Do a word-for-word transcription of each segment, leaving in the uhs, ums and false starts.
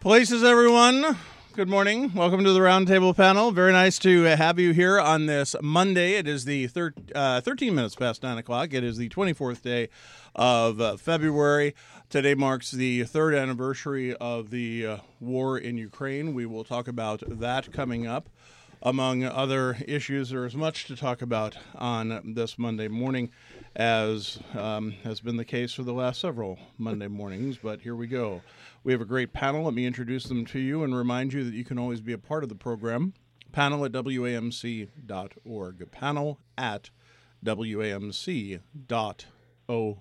Places, everyone. Good morning. Welcome to the Roundtable panel. Very nice to have you here on this Monday. It is the thir- uh, thirteen minutes past nine o'clock. It is the twenty-fourth day of uh, February. Today marks the third anniversary of the uh, war in Ukraine. We will talk about that coming up. Among other issues, there is much to talk about on this Monday morning, as um, has been the case for the last several Monday mornings. But here we go. We have a great panel. Let me introduce them to you and remind you that you can always be a part of the program. Panel at W A M C dot org. Panel at W A M C dot org.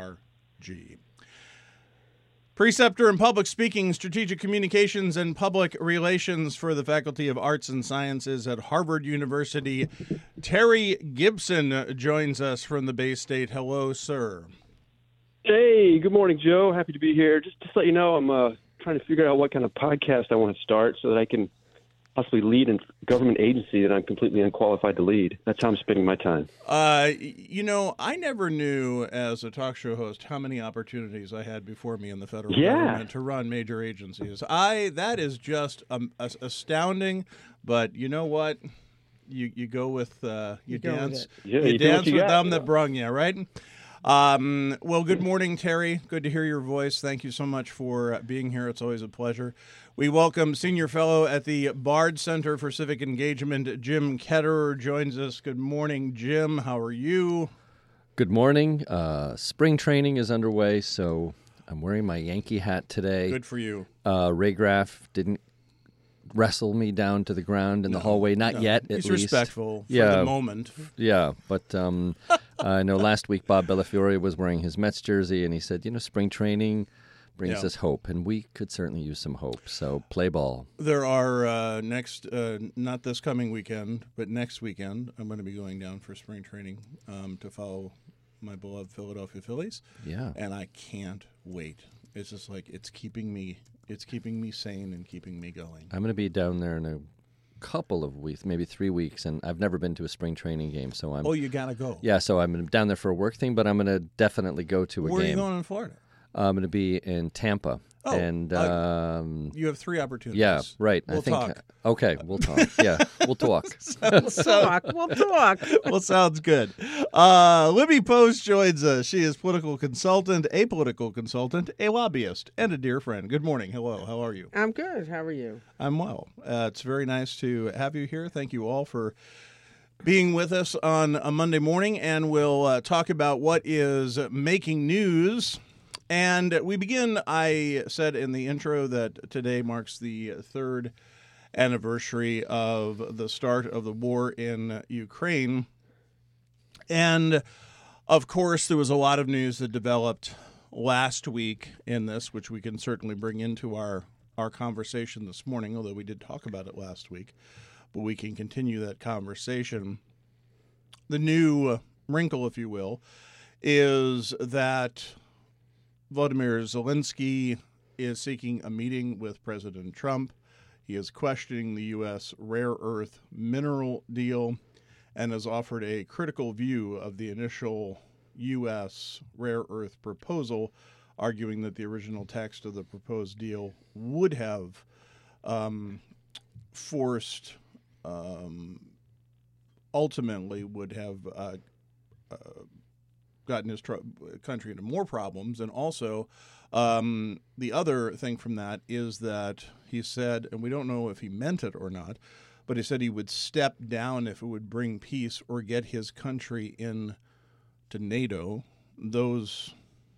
Preceptor in Public Speaking, Strategic Communications, and Public Relations for the Faculty of Arts and Sciences at Harvard University, Terry Gibson joins us from the Bay State. Hello, sir. Hey, good morning, Joe. Happy to be here. Just, just to let you know, I'm uh, trying to figure out what kind of podcast I want to start so that I can possibly lead a government agency that I'm completely unqualified to lead. That's how I'm spending my time. Uh, you know, I never knew as a talk show host how many opportunities I had before me in the federal yeah. government to run major agencies. I that is just um, astounding. But you know what? You you go with uh, you, you dance with yeah, you, you dance you with got, them yeah. that brung you, right? Um, well, good morning, Terry. Good to hear your voice. Thank you so much for being here. It's always a pleasure. We welcome Senior Fellow at the Bard Center for Civic Engagement, Jim Ketterer, joins us. Good morning, Jim. How are you? Good morning. Uh, spring training is underway, so I'm wearing my Yankee hat today. Good for you. Uh, Ray Graff didn't wrestle me down to the ground in no, the hallway, not no. yet, at He's least. respectful for yeah, the moment. Yeah, but um, I know last week Bob Bellafiore was wearing his Mets jersey, and he said, you know, spring training brings yeah. us hope, and we could certainly use some hope, so play ball. There are uh, next, uh, not this coming weekend, but next weekend, I'm going to be going down for spring training um, to follow my beloved Philadelphia Phillies. Yeah. And I can't wait. It's just like, it's keeping me... It's keeping me sane and keeping me going. I'm going to be down there in a couple of weeks, maybe three weeks, and I've never been to a spring training game, so I'm... Oh, you got to go. Yeah, so I'm down there for a work thing, but I'm going to definitely go to a Where game. Where are you going in Florida? I'm going to be in Tampa. Oh, and uh, um, you have three opportunities. Yeah, right. We'll I think, talk. Okay, we'll talk. Yeah, we'll talk. We'll talk. We'll talk. Well, sounds good. Uh, Libby Post joins us. She is political consultant, a political consultant, a lobbyist, and a dear friend. Good morning. Hello. How are you? I'm good. How are you? I'm well. Uh, it's very nice to have you here. Thank you all for being with us on a Monday morning, and we'll uh, talk about what is making news. And we begin, I said in the intro that today marks the third anniversary of the start of the war in Ukraine. And, of course, there was a lot of news that developed last week in this, which we can certainly bring into our, our conversation this morning, although we did talk about it last week. But we can continue that conversation. The new wrinkle, if you will, is that Volodymyr Zelensky is seeking a meeting with President Trump. He is questioning the U S rare earth mineral deal and has offered a critical view of the initial U S rare earth proposal, arguing that the original text of the proposed deal would have um, forced, um, ultimately would have uh, uh, gotten his tr- country into more problems. And also, um, the other thing from that is that he said, and we don't know if he meant it or not, but he said he would step down if it would bring peace or get his country in to NATO. Those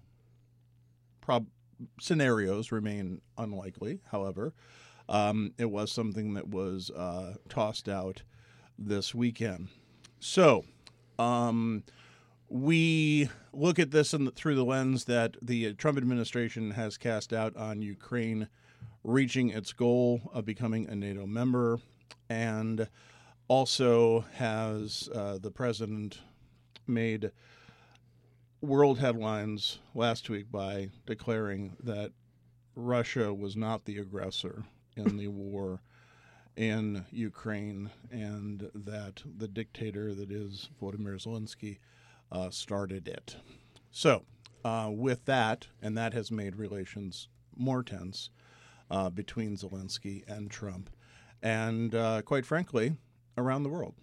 prob- scenarios remain unlikely, however. Um, it was something that was uh, tossed out this weekend. So, um... we look at this in the, through the lens that the Trump administration has cast out on Ukraine reaching its goal of becoming a NATO member, and also has uh, the president made world headlines last week by declaring that Russia was not the aggressor in the war in Ukraine, and that the dictator that is Volodymyr Zelensky Uh, started it. So, uh, with that, and that has made relations more tense, uh, between Zelensky and Trump, and uh, quite frankly, around the world.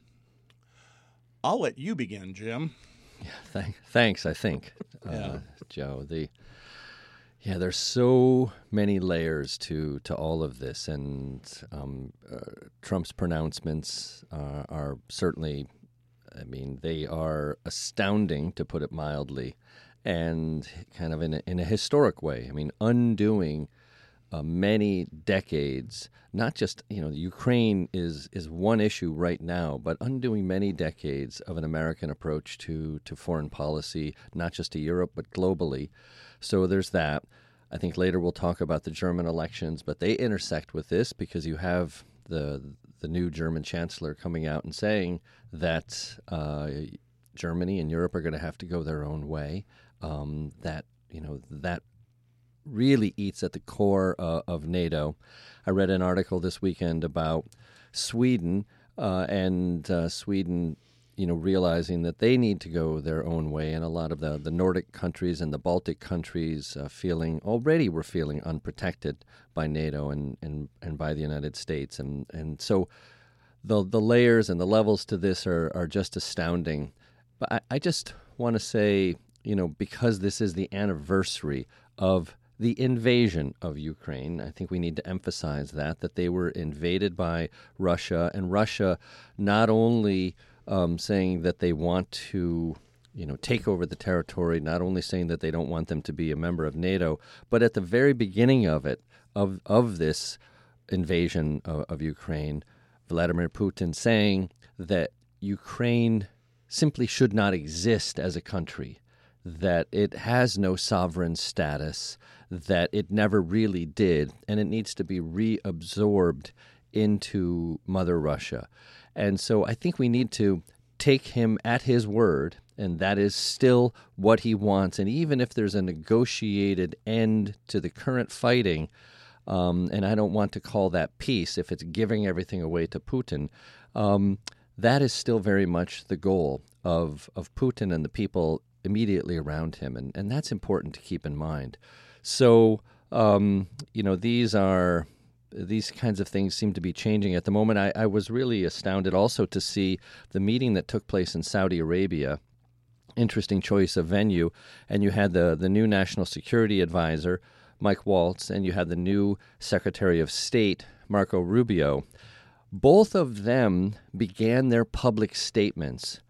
I'll let you begin, Jim. Yeah, th- thanks, I think, Yeah. uh, Joe. The Yeah, there's so many layers to, to all of this, and um, uh, Trump's pronouncements uh, are certainly, I mean, they are astounding, to put it mildly, and kind of in a, in a historic way. I mean, undoing uh, many decades, not just, you know, Ukraine is, is one issue right now, but undoing many decades of an American approach to, to foreign policy, not just to Europe, but globally. So there's that. I think later we'll talk about the German elections, but they intersect with this because you have the the new German chancellor coming out and saying that uh, Germany and Europe are going to have to go their own way. Um, that you know that really eats at the core uh, of NATO. I read an article this weekend about Sweden uh, and uh, Sweden. You know, realizing that they need to go their own way, and a lot of the, the Nordic countries and the Baltic countries uh, feeling already were feeling unprotected by NATO and, and, and by the United States, and and so the the layers and the levels to this are are just astounding. But I, I just want to say, you know, because this is the anniversary of the invasion of Ukraine, I think we need to emphasize that that they were invaded by Russia, and Russia not only Um, saying that they want to, you know, take over the territory, not only saying that they don't want them to be a member of NATO, but at the very beginning of it, of of this invasion of, of Ukraine, Vladimir Putin saying that Ukraine simply should not exist as a country, that it has no sovereign status, that it never really did, and it needs to be reabsorbed into Mother Russia. And so I think we need to take him at his word, and that is still what he wants. And even if there's a negotiated end to the current fighting, um, and I don't want to call that peace if it's giving everything away to Putin, um, that is still very much the goal of, of Putin and the people immediately around him. And, and that's important to keep in mind. So, um, you know, these are... These kinds of things seem to be changing at the moment. I, I was really astounded also to see the meeting that took place in Saudi Arabia. Interesting choice of venue. And you had the, the new National Security Advisor, Mike Waltz, and you had the new Secretary of State, Marco Rubio. Both of them began their public statements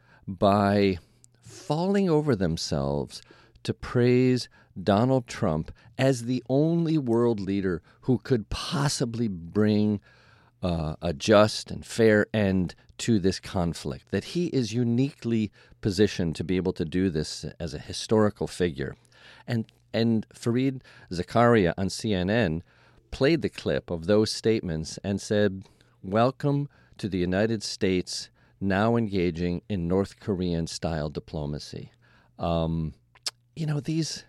by falling over themselves to praise Donald Trump as the only world leader who could possibly bring uh, a just and fair end to this conflict, that he is uniquely positioned to be able to do this as a historical figure. And and Fareed Zakaria on C N N played the clip of those statements and said, "Welcome to the United States now engaging in North Korean-style diplomacy." Um, you know, these...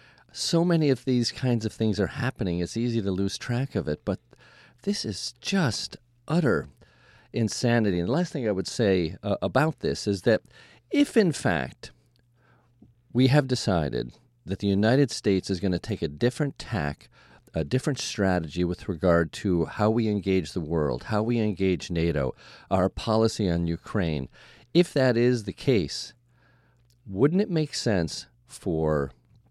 So many of these kinds of things are happening, it's easy to lose track of it, but this is just utter insanity. And the last thing I would say uh, about this is that if, in fact, we have decided that the United States is going to take a different tack, a different strategy with regard to how we engage the world, how we engage NATO, our policy on Ukraine, if that is the case, wouldn't it make sense for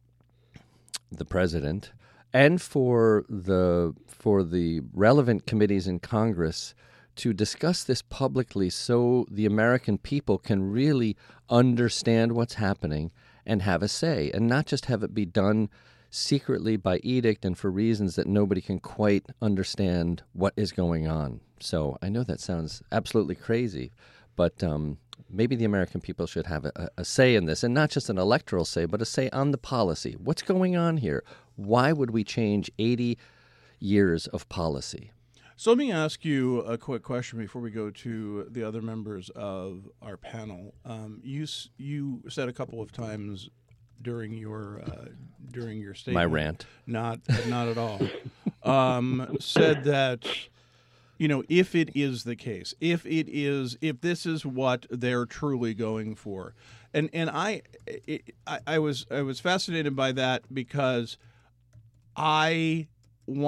the president and for the for the relevant committees in Congress to discuss this publicly so the American people can really understand what's happening and have a say, and not just have it be done secretly by edict and for reasons that nobody can quite understand what is going on. So I know that sounds absolutely crazy, but um, maybe the American people should have a, a say in this, and not just an electoral say, but a say on the policy. What's going on here? Why would we change eighty years of policy? So let me ask you a quick question before we go to the other members of our panel. Um, you s- you said a couple of times during your uh, during your statement, My rant. not not at all, um, said that, you know, if it is the case, if it is, if this is what they're truly going for, and and I, it, I, I was I was fascinated by that because I want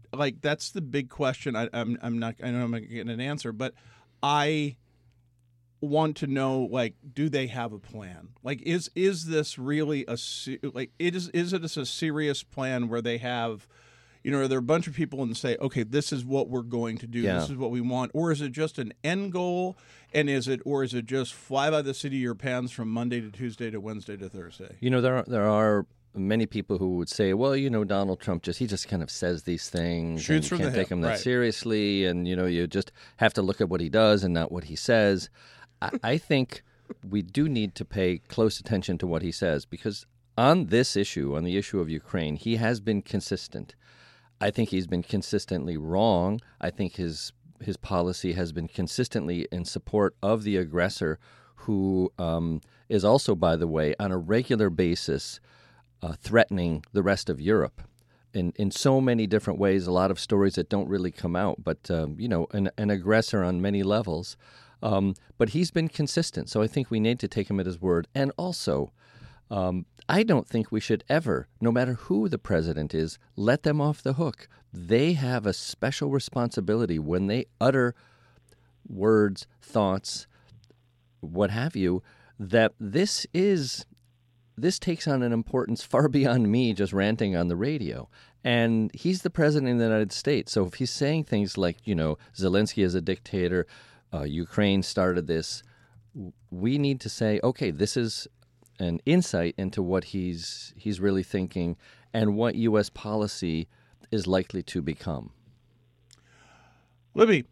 like that's the big question. I, I'm I'm not. I know I'm not getting an answer, but I want to know, like, do they have a plan? Like, is is this really a like it is is it a serious plan where they have, you know, are there a bunch of people and say, okay, this is what we're going to do, Yeah. this is what we want, or is it just an end goal, and is it or is it just fly by the seat of your pants from Monday to Tuesday to Wednesday to Thursday? You know, there are, there are many people who would say, well, you know, Donald Trump just he just kind of says these things. Shoots and you from can't the take hip, him that right. seriously, and you know, you just have to look at what he does and not what he says. I, I think we do need to pay close attention to what he says, because on this issue, on the issue of Ukraine, he has been consistent. I think he's been consistently wrong. I think his his policy has been consistently in support of the aggressor, who um, is also, by the way, on a regular basis uh, threatening the rest of Europe in, in so many different ways, a lot of stories that don't really come out, but, um, you know, an, an aggressor on many levels. Um, but he's been consistent, so I think we need to take him at his word. And also, um, I don't think we should ever, no matter who the president is, let them off the hook. They have a special responsibility when they utter words, thoughts, what have you, that this is this takes on an importance far beyond me just ranting on the radio. And he's the president of the United States. So if he's saying things like, you know, Zelensky is a dictator, uh, Ukraine started this, we need to say, okay, this is an insight into what he's he's really thinking and what U S policy is likely to become. Libby.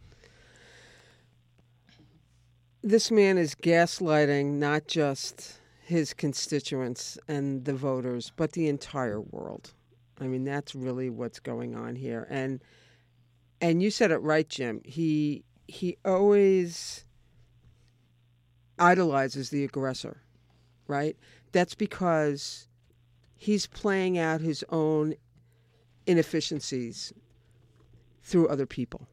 This man is gaslighting not just his constituents and the voters, but the entire world. I mean, that's really what's going on here. And and you said it right, Jim. He he always idolizes the aggressor, right? That's because he's playing out his own inefficiencies through other people.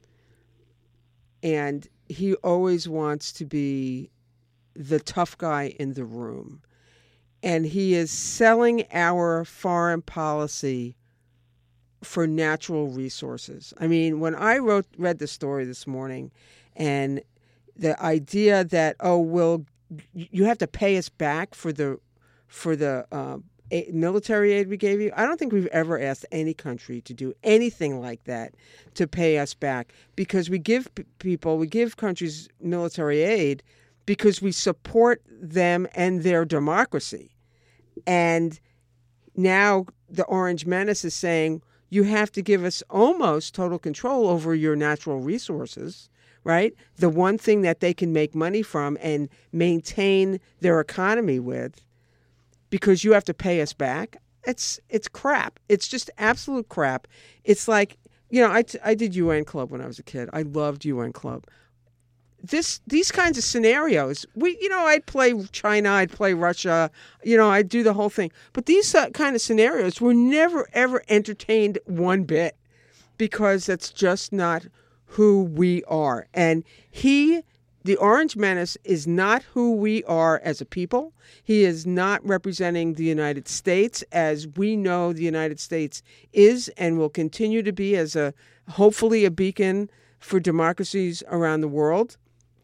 And he always wants to be the tough guy in the room. And he is selling our foreign policy for natural resources. I mean, when I wrote read the story this morning, and the idea that, oh, well, you have to pay us back for the for the uh, military aid we gave you. I don't think we've ever asked any country to do anything like that, to pay us back, because we give p- people, we give countries military aid because we support them and their democracy. And now the Orange Menace is saying, you have to give us almost total control over your natural resources, right? The one thing that they can make money from and maintain their economy with, because you have to pay us back. It's it's crap. It's just absolute crap. It's like, you know, I, t- I did U N Club when I was a kid. I loved U N Club. This these kinds of scenarios, we you know, I'd play China, I'd play Russia, you know, I'd do the whole thing. But these uh, kind of scenarios were never, ever entertained one bit, because that's just not who we are. And he, the Orange Menace, is not who we are as a people. He is not representing the United States as we know the United States is and will continue to be, as a hopefully a beacon for democracies around the world.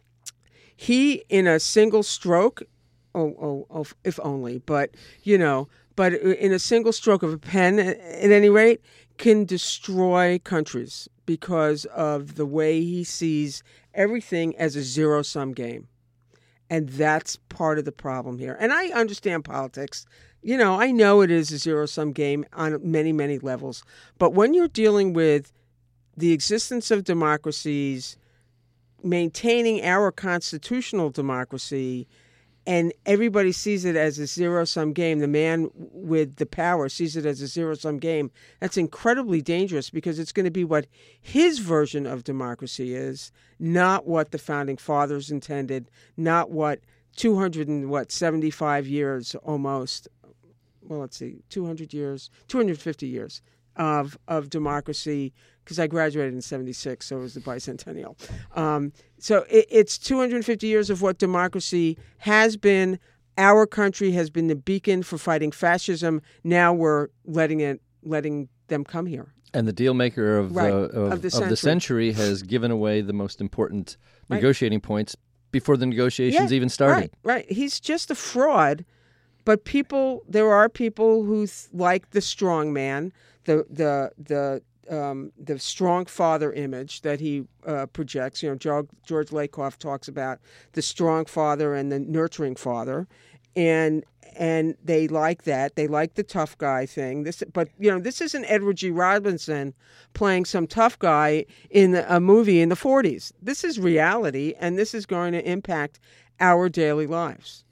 He, in a single stroke, oh, oh, oh, if only, but, you know, but in a single stroke of a pen, at any rate, can destroy countries because of the way he sees everything as a zero-sum game. And that's part of the problem here. And I understand politics. You know, I know it is a zero-sum game on many, many levels. But when you're dealing with the existence of democracies, maintaining our constitutional democracy, and everybody sees it as a zero-sum game, the man with the power sees it as a zero-sum game, that's incredibly dangerous, because it's going to be what his version of democracy is, not what the Founding Fathers intended, not what two hundred and what, seventy-five years almost, well, let's see, two hundred years, two hundred fifty years of of democracy, because I graduated in seventy-six, so it was the bicentennial. Um, so it, it's two hundred fifty years of what democracy has been. Our country has been the beacon for fighting fascism. Now we're letting it, letting them come here. And the deal maker of, Right. uh, of, Of the of the century. century has given away the most important Right. negotiating points before the negotiations Yeah, even started. Right, right. He's just a fraud. But people, there are people who th- like the strong man, the the the um, the strong father image that he uh, projects. You know, George, George Lakoff talks about the strong father and the nurturing father, and and they like that. They like the tough guy thing. This, but you know, this isn't Edward G. Robinson playing some tough guy in a movie in the forties. This is reality, and this is going to impact our daily lives.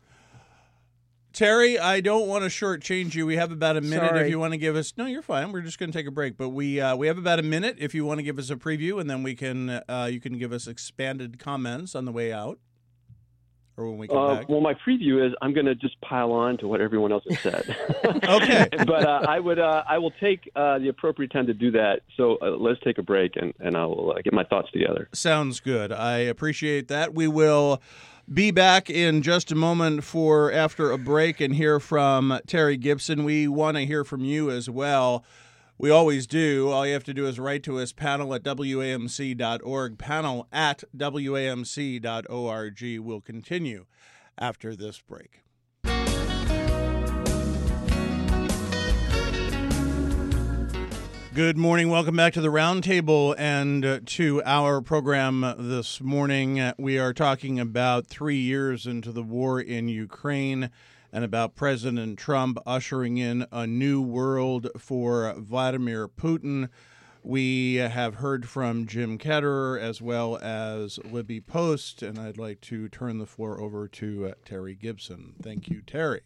Terry, I don't want to shortchange you. We have about a minute. Sorry. If you want to give us, no, you're fine. We're just going to take a break, but we uh, we have about a minute. If you want to give us a preview, and then we can uh, you can give us expanded comments on the way out, or when we come Uh, back. well, my preview is I'm going to just pile on to what everyone else has said. Okay. But uh, I would uh, I will take uh, the appropriate time to do that. So uh, let's take a break, and, and I'll uh, get my thoughts together. Sounds good. I appreciate that. We will be back in just a moment for after a break and hear from Terry Gibson. We want to hear from you as well. We always do. All you have to do is write to us, panel at W A M C dot org, panel at W A M C dot org. We'll continue after this break. Good morning. Welcome back to the Roundtable and uh, to our program this morning. Uh, we are talking about three years into the war in Ukraine and about President Trump ushering in a new world for Vladimir Putin. We have heard from Jim Ketterer as well as Libby Post, and I'd like to turn the floor over to uh, Terry Gibson. Thank you, Terry.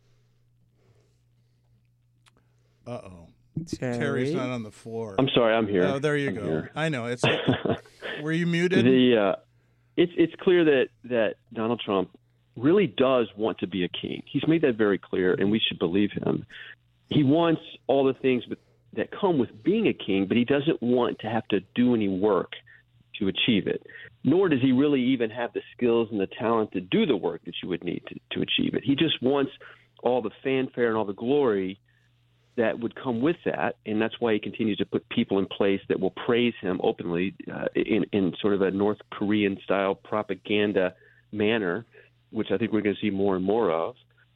Uh-oh. Terry. Terry's not on the floor. I'm sorry, I'm here. Oh, there you I'm go. here. I know. It's. Were you muted? The uh, it's it's clear that that Donald Trump really does want to be a king. He's made that very clear, and we should believe him. He wants all the things with, that come with being a king, but he doesn't want to have to do any work to achieve it. Nor does he really even have the skills and the talent to do the work that you would need to, to achieve it. He just wants all the fanfare and all the glory that would come with that, and that's why he continues to put people in place that will praise him openly uh, in, in sort of a North Korean-style propaganda manner, which I think we're going to see more and more of.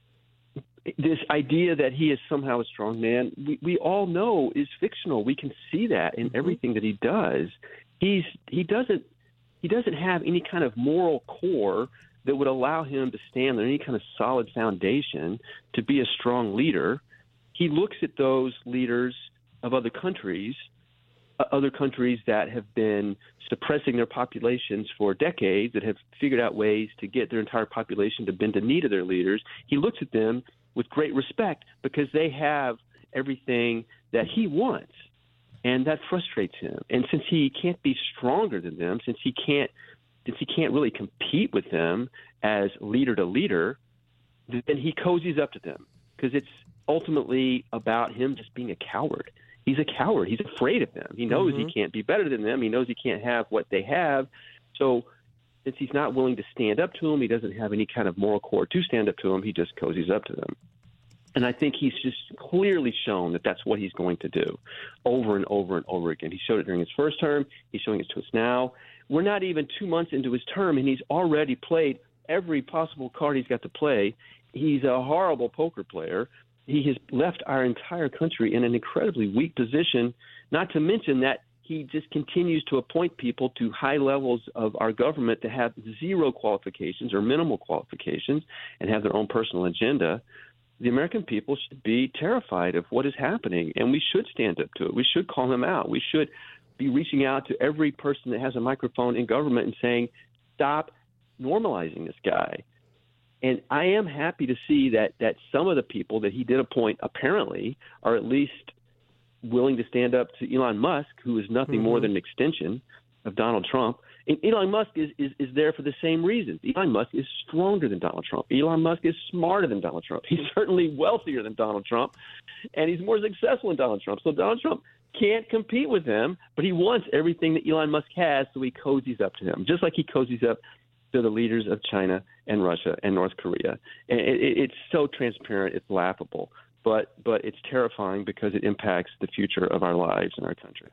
This idea that he is somehow a strong man, we, we all know is fictional. We can see that in everything that he does. He's he doesn't he doesn't have any kind of moral core that would allow him to stand on any kind of solid foundation to be a strong leader. He looks at those leaders of other countries, uh, other countries that have been suppressing their populations for decades, that have figured out ways to get their entire population to bend the knee to their leaders. He looks at them with great respect because they have everything that he wants, and that frustrates him. And since he can't be stronger than them, since he can't, since he can't really compete with them as leader to leader, then he cozies up to them because it's ultimately about him just being a coward. He's a coward. He's afraid of them. He knows Mm-hmm. he can't be better than them. He knows he can't have what they have. So since he's not willing to stand up to them, he doesn't have any kind of moral core to stand up to them, he just cozies up to them. And I think he's just clearly shown that that's what he's going to do over and over and over again. He showed it during his first term. He's showing it to us now. We're not even two months into his term, and he's already played every possible card he's got to play. He's a horrible poker player. He has left our entire country in an incredibly weak position, not to mention that he just continues to appoint people to high levels of our government that have zero qualifications or minimal qualifications and have their own personal agenda. The American people should be terrified of what is happening, and we should stand up to it. We should call him out. We should be reaching out to every person that has a microphone in government and saying, stop normalizing this guy. And I am happy to see that that some of the people that he did appoint apparently are at least willing to stand up to Elon Musk, who is nothing mm-hmm. more than an extension of Donald Trump. And Elon Musk is, is, is there for the same reasons. Elon Musk is stronger than Donald Trump. Elon Musk is smarter than Donald Trump. He's certainly wealthier than Donald Trump, and he's more successful than Donald Trump. So Donald Trump can't compete with him, but he wants everything that Elon Musk has, so he cozies up to him, just like he cozies up to the leaders of China and Russia and North Korea. And it, it, it's so transparent, it's laughable. but but it's terrifying because it impacts the future of our lives and our country.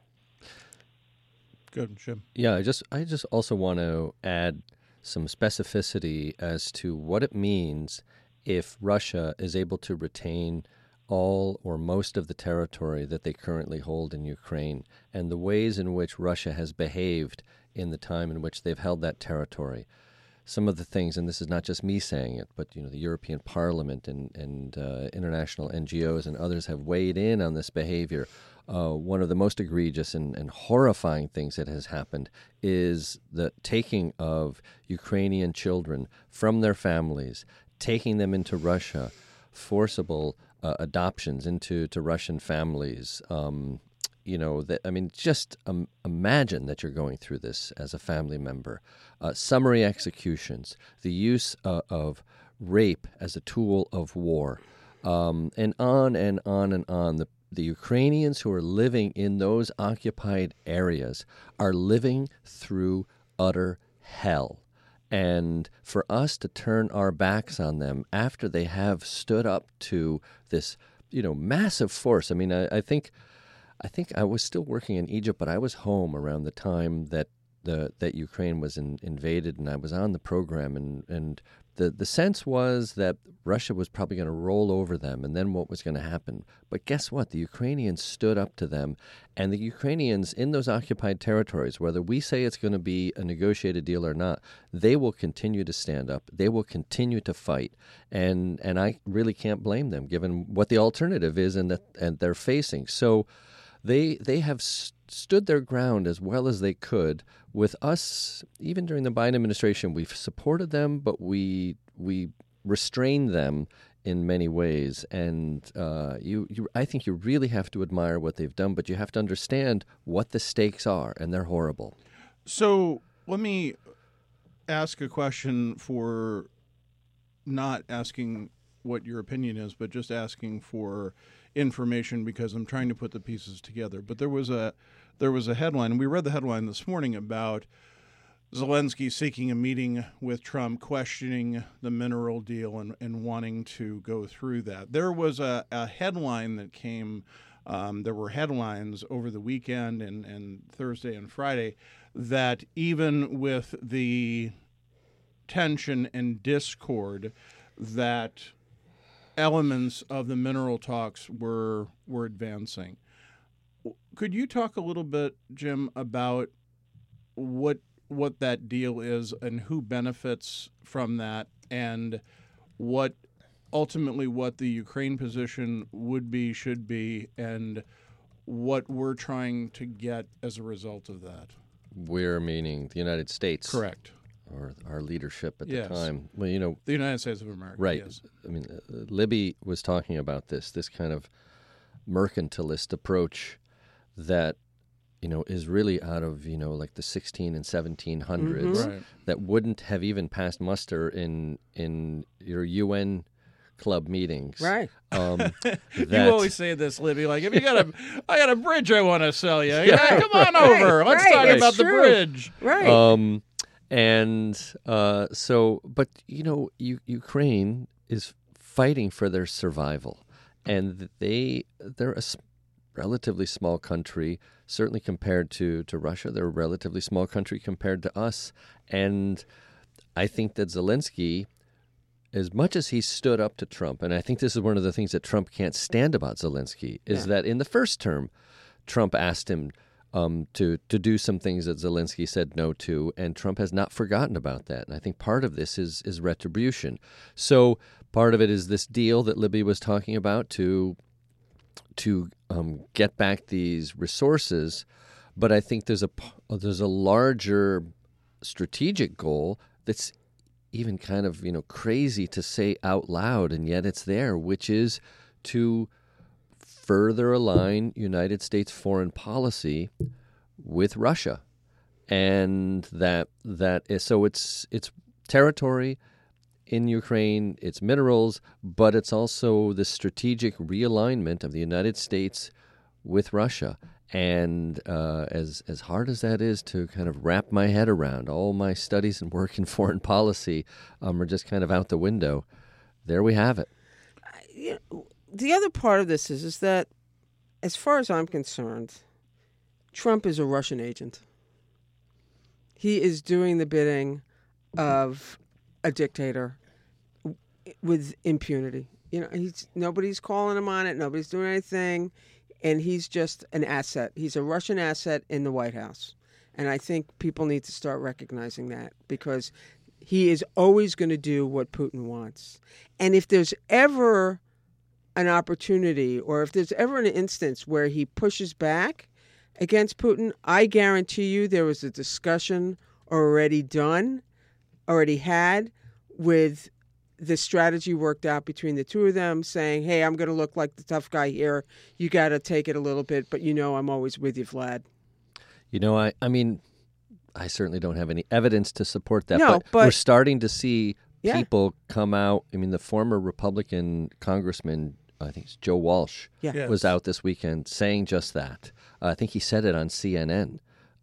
Good, Jim. Yeah, I just I just also want to add some specificity as to what it means if Russia is able to retain all or most of the territory that they currently hold in Ukraine, and the ways in which Russia has behaved in the time in which they've held that territory. Some of the things, and this is not just me saying it, but you know, the European Parliament and, and uh, international N G Os and others have weighed in on this behavior. Uh, one of the most egregious and, and horrifying things that has happened is the taking of Ukrainian children from their families, taking them into Russia, forcible uh, adoptions into to Russian families. Um, you know, that I mean, just um, imagine that you're going through this as a family member. Uh, summary executions, the use uh, of rape as a tool of war, um, and on and on and on. The The Ukrainians who are living in those occupied areas are living through utter hell. And for us to turn our backs on them after they have stood up to this, you know, massive force. I mean, I, I think, I think I was still working in Egypt, but I was home around the time that the that Ukraine was in, invaded, and I was on the program, and and. The the sense was that Russia was probably going to roll over them, and then what was going to happen? But guess what? The Ukrainians stood up to them, and the Ukrainians in those occupied territories, whether we say it's going to be a negotiated deal or not, they will continue to stand up. They will continue to fight, and and I really can't blame them, given what the alternative is and that and they're facing. So they they have st- stood their ground as well as they could. With us, even during the Biden administration, we've supported them, but we we restrained them in many ways. And uh, you, you, I think you really have to admire what they've done, but you have to understand what the stakes are, and they're horrible. So let me ask a question for not asking what your opinion is, but just asking for information because I'm trying to put the pieces together. But there was a there was a headline, and we read the headline this morning about Zelensky seeking a meeting with Trump, questioning the mineral deal and, and wanting to go through that. There was a, a headline that came, um, there were headlines over the weekend and, and Thursday and Friday that even with the tension and discord that elements of the mineral talks were were advancing. Could you talk a little bit, Jim, about what what that deal is and who benefits from that, and what ultimately what the Ukraine position would be, should be, and what we're trying to get as a result of that? We're meaning the United States. Correct. Or our leadership at Yes. the time. Well, you know, The United States of America. right. Yes. I mean, uh, Libby was talking about this, this kind of mercantilist approach that, you know, is really out of, you know, like the sixteen and seventeen hundreds Mm-hmm. Right. that wouldn't have even passed muster in in your U N club meetings. Right. Um, You that- always say this, Libby. Like, if you got a, I got a bridge I want to sell you. Yeah. Yeah, come on over. Right, Let's right, talk it's about the true. bridge. Right. Um, and uh, so, but you know, U- Ukraine is fighting for their survival, and they they're a s- relatively small country, certainly compared to to Russia. They're a relatively small country compared to us, and I think that Zelensky, as much as he stood up to Trump, and I think this is one of the things that Trump can't stand about Zelensky, is Yeah. that in the first term, Trump asked him um, to to do some things that Zelensky said no to, and Trump has not forgotten about that. And I think part of this is is retribution. So part of it is this deal that Libby was talking about to to um, get back these resources, but I think there's a p- there's a larger strategic goal that's even kind of, you know, crazy to say out loud, and yet it's there, which is to further align United States foreign policy with Russia. And that that is, so it's it's territory in Ukraine, it's minerals, but it's also the strategic realignment of the United States with Russia. And uh, as as hard as that is to kind of wrap my head around, all my studies and work in foreign policy um, are just kind of out the window. There we have it. You know, the other part of this is, is that, as far as I'm concerned, Trump is a Russian agent. He is doing the bidding of a dictator with impunity. You know, he's nobody's calling him on it. Nobody's doing anything, and he's just an asset. He's a Russian asset in the White House, and I think people need to start recognizing that, because he is always going to do what Putin wants. And if there's ever an opportunity, or if there's ever an instance where he pushes back against Putin, I guarantee you there was a discussion already done, already had, with the strategy worked out between the two of them, saying, hey, I'm going to look like the tough guy here. You got to take it a little bit, but you know I'm always with you, Vlad. You know, I, I mean, I certainly don't have any evidence to support that, No, but, but- we're starting to see Yeah. people come out. I mean, the former Republican congressman, I think it's Joe Walsh, Yeah. Yes. was out this weekend saying just that. Uh, I think he said it on C N N,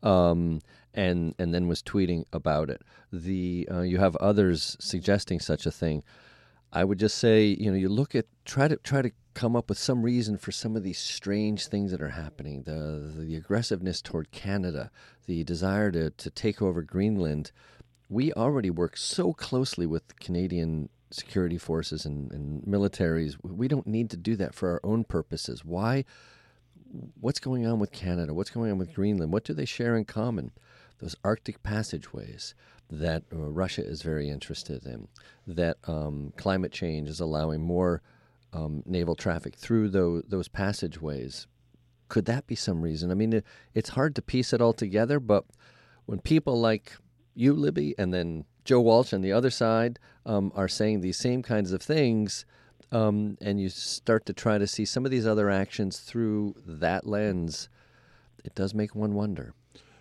um, and and then was tweeting about it. The uh, you have others suggesting such a thing. I would just say, you know, you look at try to try to come up with some reason for some of these strange things that are happening. The the aggressiveness toward Canada, the desire to to take over Greenland. We already work so closely with Canadian security forces and, and militaries. We don't need to do that for our own purposes. Why? What's going on with Canada? What's going on with Greenland? What do they share in common? Those Arctic passageways that uh, Russia is very interested in, that um, climate change is allowing more um, naval traffic through those, those passageways. Could that be some reason? I mean, it, it's hard to piece it all together, but when people like you, Libby, and then Joe Walsh on the other side um, are saying these same kinds of things, um, and you start to try to see some of these other actions through that lens, it does make one wonder.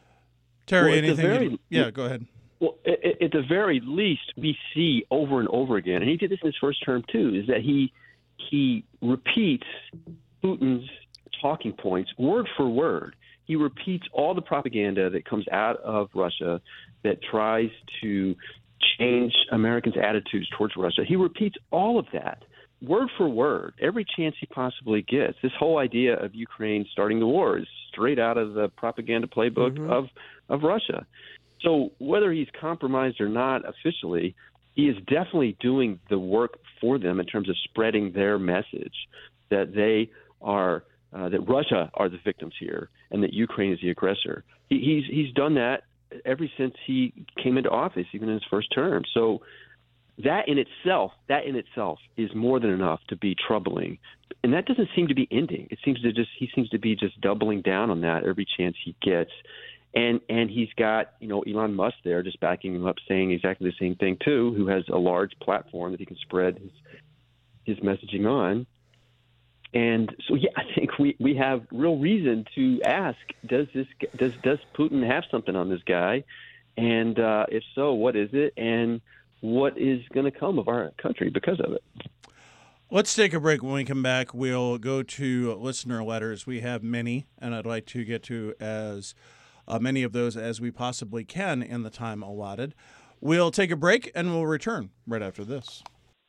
Terry, Well, at the anything? very- you- yeah, go ahead. Well, at, at the very least, we see over and over again, and he did this in his first term too, is that he he repeats Putin's talking points word for word. He repeats all the propaganda that comes out of Russia that tries to change Americans' attitudes towards Russia. He repeats all of that word for word, every chance he possibly gets. This whole idea of Ukraine starting the war is straight out of the propaganda playbook Mhm. of, of Russia. So whether he's compromised or not officially, he is definitely doing the work for them in terms of spreading their message that they are uh, that Russia are the victims here and that Ukraine is the aggressor. He, he's he's done that ever since he came into office, even in his first term. So that in itself, that in itself is more than enough to be troubling, and that doesn't seem to be ending. It seems to just he seems to be just doubling down on that every chance he gets. And and he's got, you know, Elon Musk there just backing him up, saying exactly the same thing too, who has a large platform that he can spread his his messaging on. And so, yeah, I think we, we have real reason to ask: Does this does does Putin have something on this guy? And uh, if so, what is it? And what is going to come of our country because of it? Let's take a break. When we come back, we'll go to listener letters. We have many, and I'd like to get to as uh, many of those as we possibly can in the time allotted. We'll take a break, and we'll return right after this.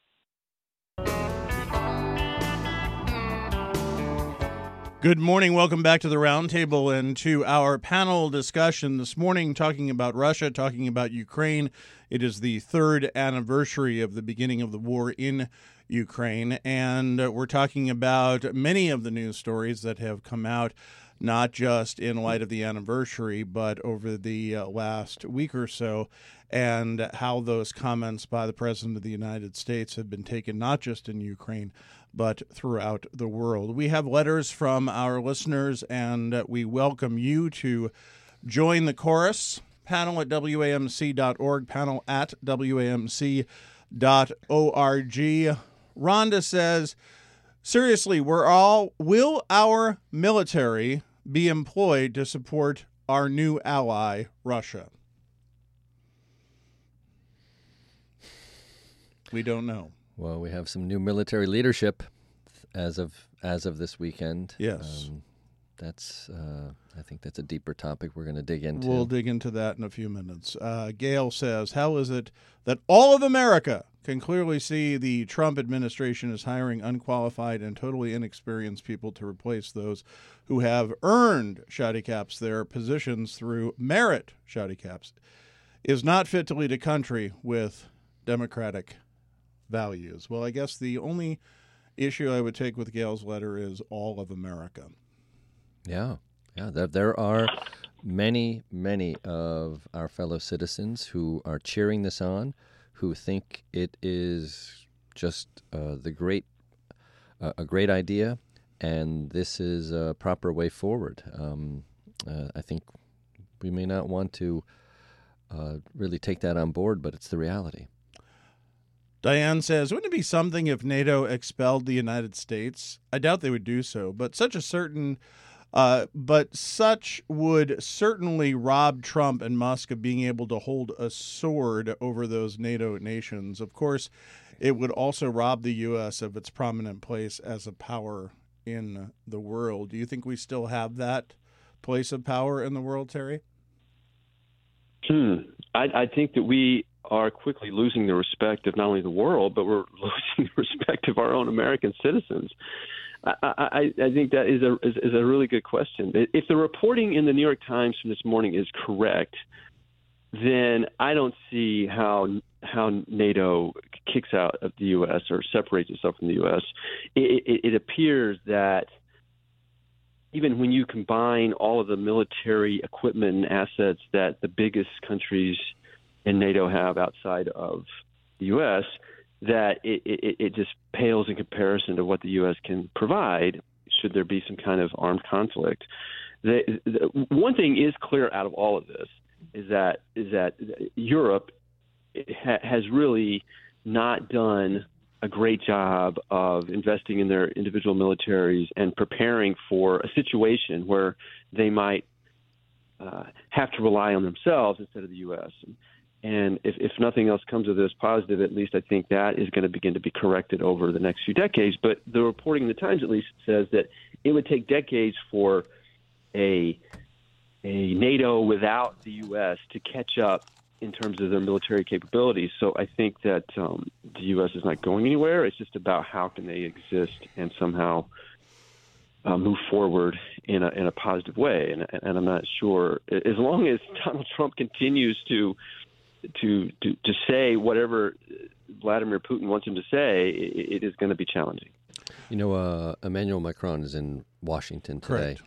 Good morning. Welcome back to the Roundtable and to our panel discussion this morning, talking about Russia, talking about Ukraine. It is the third anniversary of the beginning of the war in Ukraine, and uh, we're talking about many of the news stories that have come out, not just in light of the anniversary, but over the uh, last week or so, and how those comments by the President of the United States have been taken not just in Ukraine, but throughout the world. We have letters from our listeners, and uh, we welcome you to join the chorus. Panel at W A M C dot org, panel at W A M C dot org. Rhonda says, seriously, we're all, will our military be employed to support our new ally, Russia? We don't know. Well, we have some new military leadership as of as of this weekend. Yes. Um, that's, uh, I think that's a deeper topic we're going to dig into. We'll dig into that in a few minutes. Uh, Gail says, how is it that all of America can clearly see the Trump administration is hiring unqualified and totally inexperienced people to replace those who have earned shouty caps their positions through merit. Shouty caps is not fit to lead a country with democratic values. Well, I guess the only issue I would take with Gail's letter is all of America. Yeah, yeah. There, there are many, many of our fellow citizens who are cheering this on, who think it is just uh, the great, uh, a great idea, and this is a proper way forward. Um, uh, I think we may not want to uh, really take that on board, but it's the reality. Diane says, wouldn't it be something if NATO expelled the United States? I doubt they would do so, but such a certain, uh, but such would certainly rob Trump and Musk of being able to hold a sword over those NATO nations. Of course, it would also rob the U S of its prominent place as a power in the world. Do you think we still have that place of power in the world, Terry? Hmm. I, I think that we are quickly losing the respect of not only the world, but we're losing the respect of our own American citizens. I, I, I think that is a is, is a really good question. If the reporting in the New York Times from this morning is correct, then I don't see how how NATO kicks out of the U S or separates itself from the U S. It, it, it appears that even when you combine all of the military equipment and assets that the biggest countries in NATO have outside of the U S, that it, it, it just pales in comparison to what the U S can provide should there be some kind of armed conflict. The, the, one thing is clear out of all of this is that is that Europe ha, has really not done a great job of investing in their individual militaries and preparing for a situation where they might uh, have to rely on themselves instead of the U S. And, and if, if nothing else comes of this positive, at least I think that is going to begin to be corrected over the next few decades. But the reporting in the Times at least says that it would take decades for a a NATO without the U S to catch up in terms of their military capabilities. So I think that um, the U S is not going anywhere. It's just about how can they exist and somehow uh, move forward in a in a positive way. And, and I'm not sure, as long as Donald Trump continues to to to, to say whatever Vladimir Putin wants him to say, it, it is going to be challenging. You know, uh, Emmanuel Macron is in Washington today. Correct.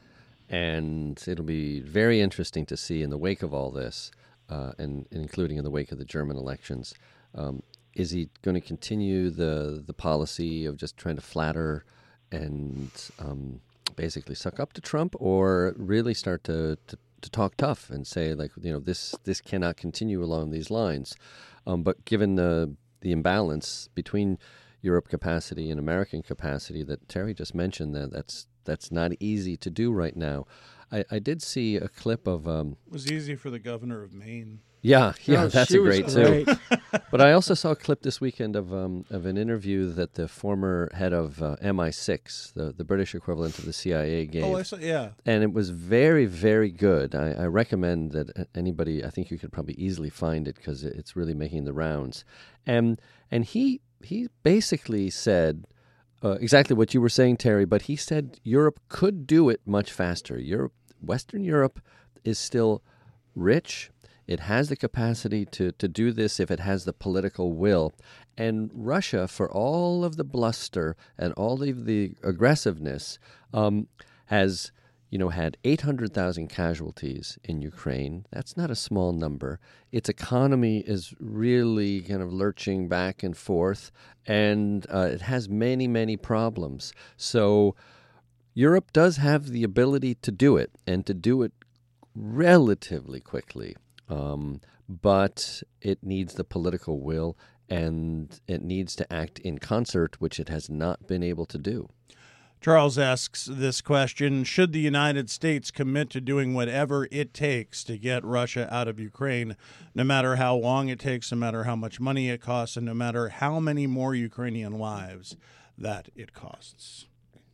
And it'll be very interesting to see in the wake of all this, uh, and, and including in the wake of the German elections, um, is he going to continue the the policy of just trying to flatter and um, basically suck up to Trump, or really start to, to, to talk tough and say, like, you know, this this cannot continue along these lines? Um, but given the the imbalance between Europe capacity and American capacity that Terry just mentioned, that that's That's not easy to do right now. I, I did see a clip of... Um, it was easy for the governor of Maine. Yeah, yeah, Oh, that's she a was great, great. too. But I also saw a clip this weekend of um, of an interview that the former head of uh, M I six, the, the British equivalent of the C I A, gave. Oh, I saw, yeah. And it was very, very good. I, I recommend that anybody, I think you could probably easily find it because it's really making the rounds. And, and he he basically said... Uh, exactly what you were saying, Terry, but he said Europe could do it much faster. Europe, Western Europe is still rich. It has the capacity to, to do this if it has the political will. And Russia, for all of the bluster and all of the aggressiveness, um, has you know, had eight hundred thousand casualties in Ukraine. That's not a small number. Its economy is really kind of lurching back and forth, and uh, it has many, many problems. So Europe does have the ability to do it, and to do it relatively quickly. Um, but it needs the political will, and it needs to act in concert, which it has not been able to do. Charles asks this question: should the United States commit to doing whatever it takes to get Russia out of Ukraine, no matter how long it takes, no matter how much money it costs, and no matter how many more Ukrainian lives that it costs?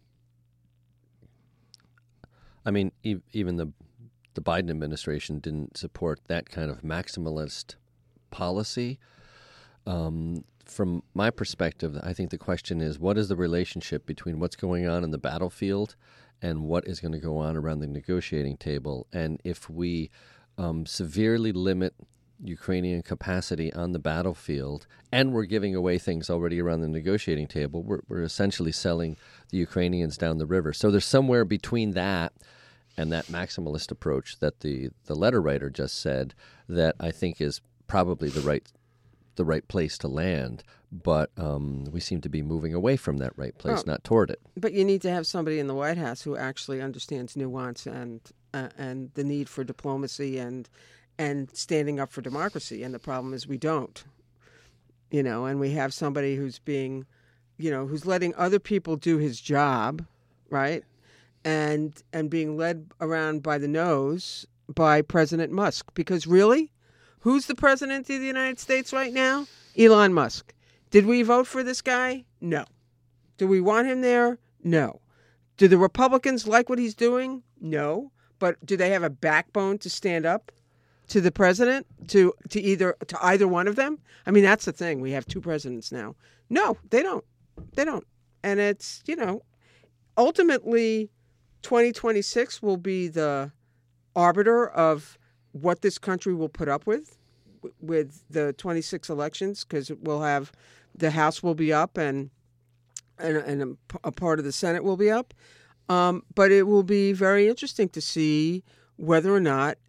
I mean, e- even the the Biden administration didn't support that kind of maximalist policy. Um, from my perspective, I think the question is, what is the relationship between what's going on in the battlefield and what is going to go on around the negotiating table? And if we um, severely limit Ukrainian capacity on the battlefield, and we're giving away things already around the negotiating table, we're, we're essentially selling the Ukrainians down the river. So there's somewhere between that and that maximalist approach that the, the letter writer just said that I think is probably the right the right place to land, but um, we seem to be moving away from that right place, well, not toward it. But you need to have somebody in the White House who actually understands nuance and uh, and the need for diplomacy and and standing up for democracy. And the problem is we don't, you know, and we have somebody who's being, you know, who's letting other people do his job, right? And and being led around by the nose by President Musk. Because really, who's the president of the United States right now? Elon Musk. Did we vote for this guy? No. Do we want him there? No. Do the Republicans like what he's doing? No. But do they have a backbone to stand up to the president, to to either to either one of them? I mean, that's the thing. We have two presidents now. No, they don't. They don't. And it's, you know, ultimately twenty twenty-six will be the arbiter of what this country will put up with, with the twenty-six elections, because we'll have, the House will be up and and, and a, a part of the Senate will be up. Um, but it will be very interesting to see whether or not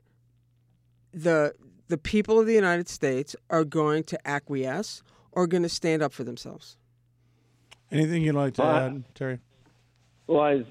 the the people of the United States are going to acquiesce or going to stand up for themselves. Anything you'd like to well, add, Terry? Well, I,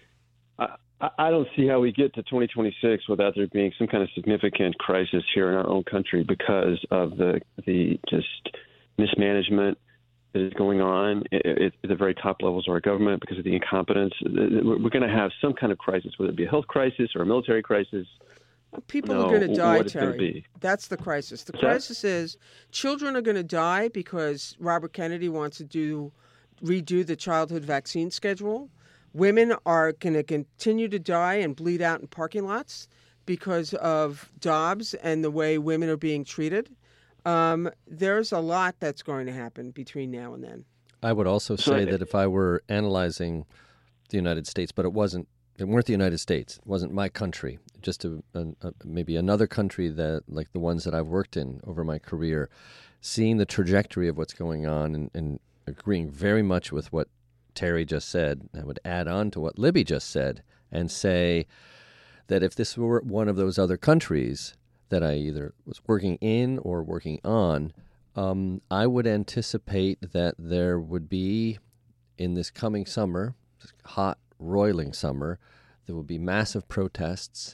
I, I, I don't see how we get to twenty twenty-six without there being some kind of significant crisis here in our own country because of the the just mismanagement that is going on at the very top levels of our government, because of the incompetence. We're going to have some kind of crisis, whether it be a health crisis or a military crisis. People no, are going to die, Terry. That's the crisis. The What's crisis that? is children are going to die because Robert Kennedy wants to do redo the childhood vaccine schedule. Women are going to continue to die and bleed out in parking lots because of Dobbs and the way women are being treated. Um, there's a lot that's going to happen between now and then. I would also say that if I were analyzing the United States, but it wasn't, it weren't the United States, it wasn't my country, just a, a, a, maybe another country that, like the ones that I've worked in over my career, seeing the trajectory of what's going on and, and agreeing very much with what Terry just said, I would add on to what Libby just said and say that if this were one of those other countries that I either was working in or working on, um, I would anticipate that there would be, in this coming summer, hot, roiling summer, there will be massive protests,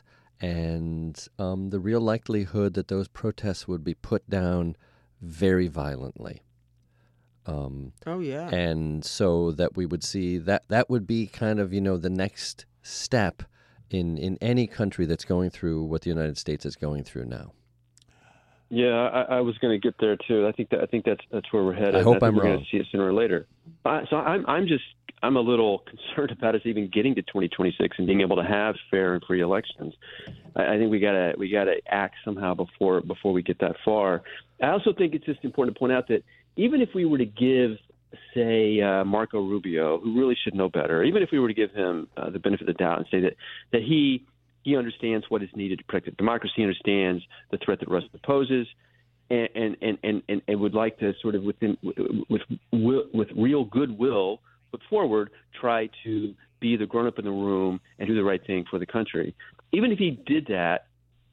and um, the real likelihood that those protests would be put down very violently. Um, oh, yeah. And so that we would see that that would be kind of, you know, the next step in, in any country that's going through what the United States is going through now. Yeah, I, I was going to get there too. I think that I think that's that's where we're headed. I hope I I'm we're wrong. Going to see it sooner or later. Uh, so I'm I'm just I'm a little concerned about us even getting to twenty twenty-six and being able to have fair and free elections. I, I think we gotta we gotta act somehow before before we get that far. I also think it's just important to point out that even if we were to give, say, uh, Marco Rubio, who really should know better, even if we were to give him uh, the benefit of the doubt and say that that he he understands what is needed to protect democracy, understands the threat that Russia poses, and and, and, and, and would like to sort of within with with real goodwill put forward, try to be the grown up in the room and do the right thing for the country. Even if he did that,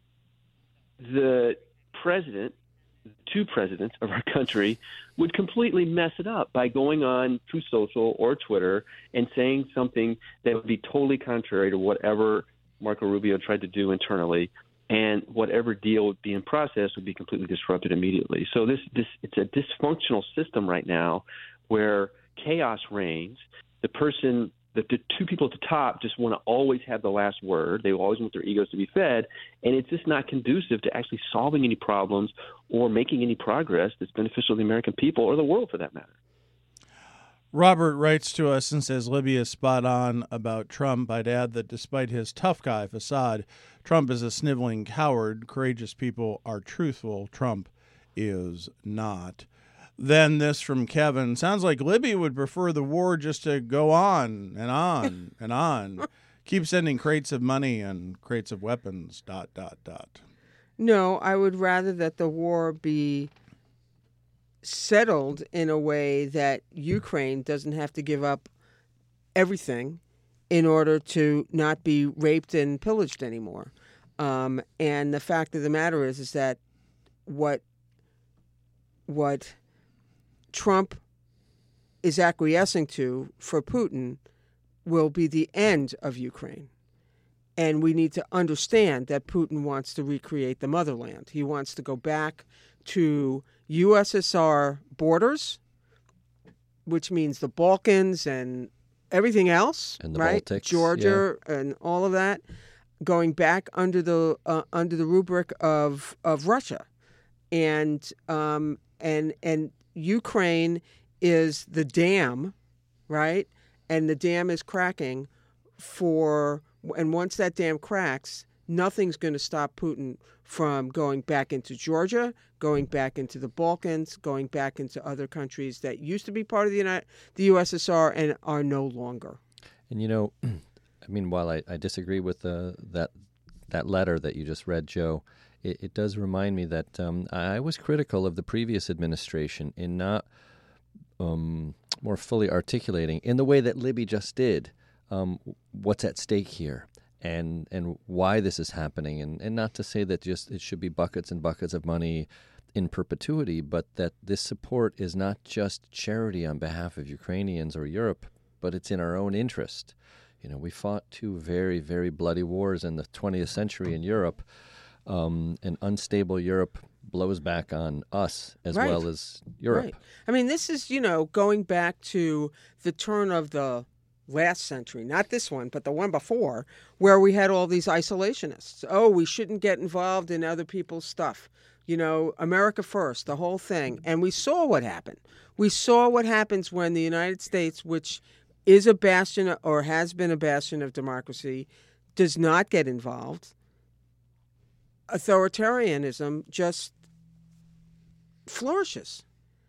the president, two presidents of our country, would completely mess it up by going on Truth Social or Twitter and saying something that would be totally contrary to whatever Marco Rubio tried to do internally, and whatever deal would be in process would be completely disrupted immediately. So this, this it's a dysfunctional system right now where chaos reigns. The person, the, the two people at the top just want to always have the last word. They always want their egos to be fed, and it's just not conducive to actually solving any problems or making any progress that's beneficial to the American people or the world for that matter. Robert writes to us and says, Libby is spot on about Trump. I'd add that despite his tough guy facade, Trump is a sniveling coward. Courageous people are truthful. Trump is not. Then this from Kevin. Sounds like Libby would prefer the war just to go on and on and on. Keep sending crates of money and crates of weapons, dot, dot, dot. No, I would rather that the war be settled in a way that Ukraine doesn't have to give up everything in order to not be raped and pillaged anymore. Um, and the fact of the matter is, is that what what Trump is acquiescing to for Putin will be the end of Ukraine. And we need to understand that Putin wants to recreate the motherland. He wants to go back to U S S R borders, which means the Balkans and everything else, and the right? Baltics, Georgia yeah. and all of that, going back under the uh, under the rubric of of Russia, and um, and and Ukraine is the dam, right? And the dam is cracking for, and once that dam cracks, nothing's going to stop Putin from going back into Georgia, going back into the Balkans, going back into other countries that used to be part of the United, the U S S R and are no longer. And you know, I mean, while I, I disagree with uh, that that letter that you just read, Joe, it, it does remind me that um, I was critical of the previous administration in not um, more fully articulating, in the way that Libby just did, um, what's at stake here. And and why this is happening, and, and not to say that just it should be buckets and buckets of money in perpetuity, but that this support is not just charity on behalf of Ukrainians or Europe, but it's in our own interest. You know, we fought two very, very bloody wars in the twentieth century in Europe. Um, an unstable Europe blows back on us as right. well as Europe. Right. I mean, this is, you know, going back to the turn of the last century, not this one, but the one before, where we had all these isolationists. Oh, we shouldn't get involved in other people's stuff. You know, America first, the whole thing. And we saw what happened. We saw what happens when the United States, which is a bastion or has been a bastion of democracy, does not get involved. Authoritarianism just flourishes.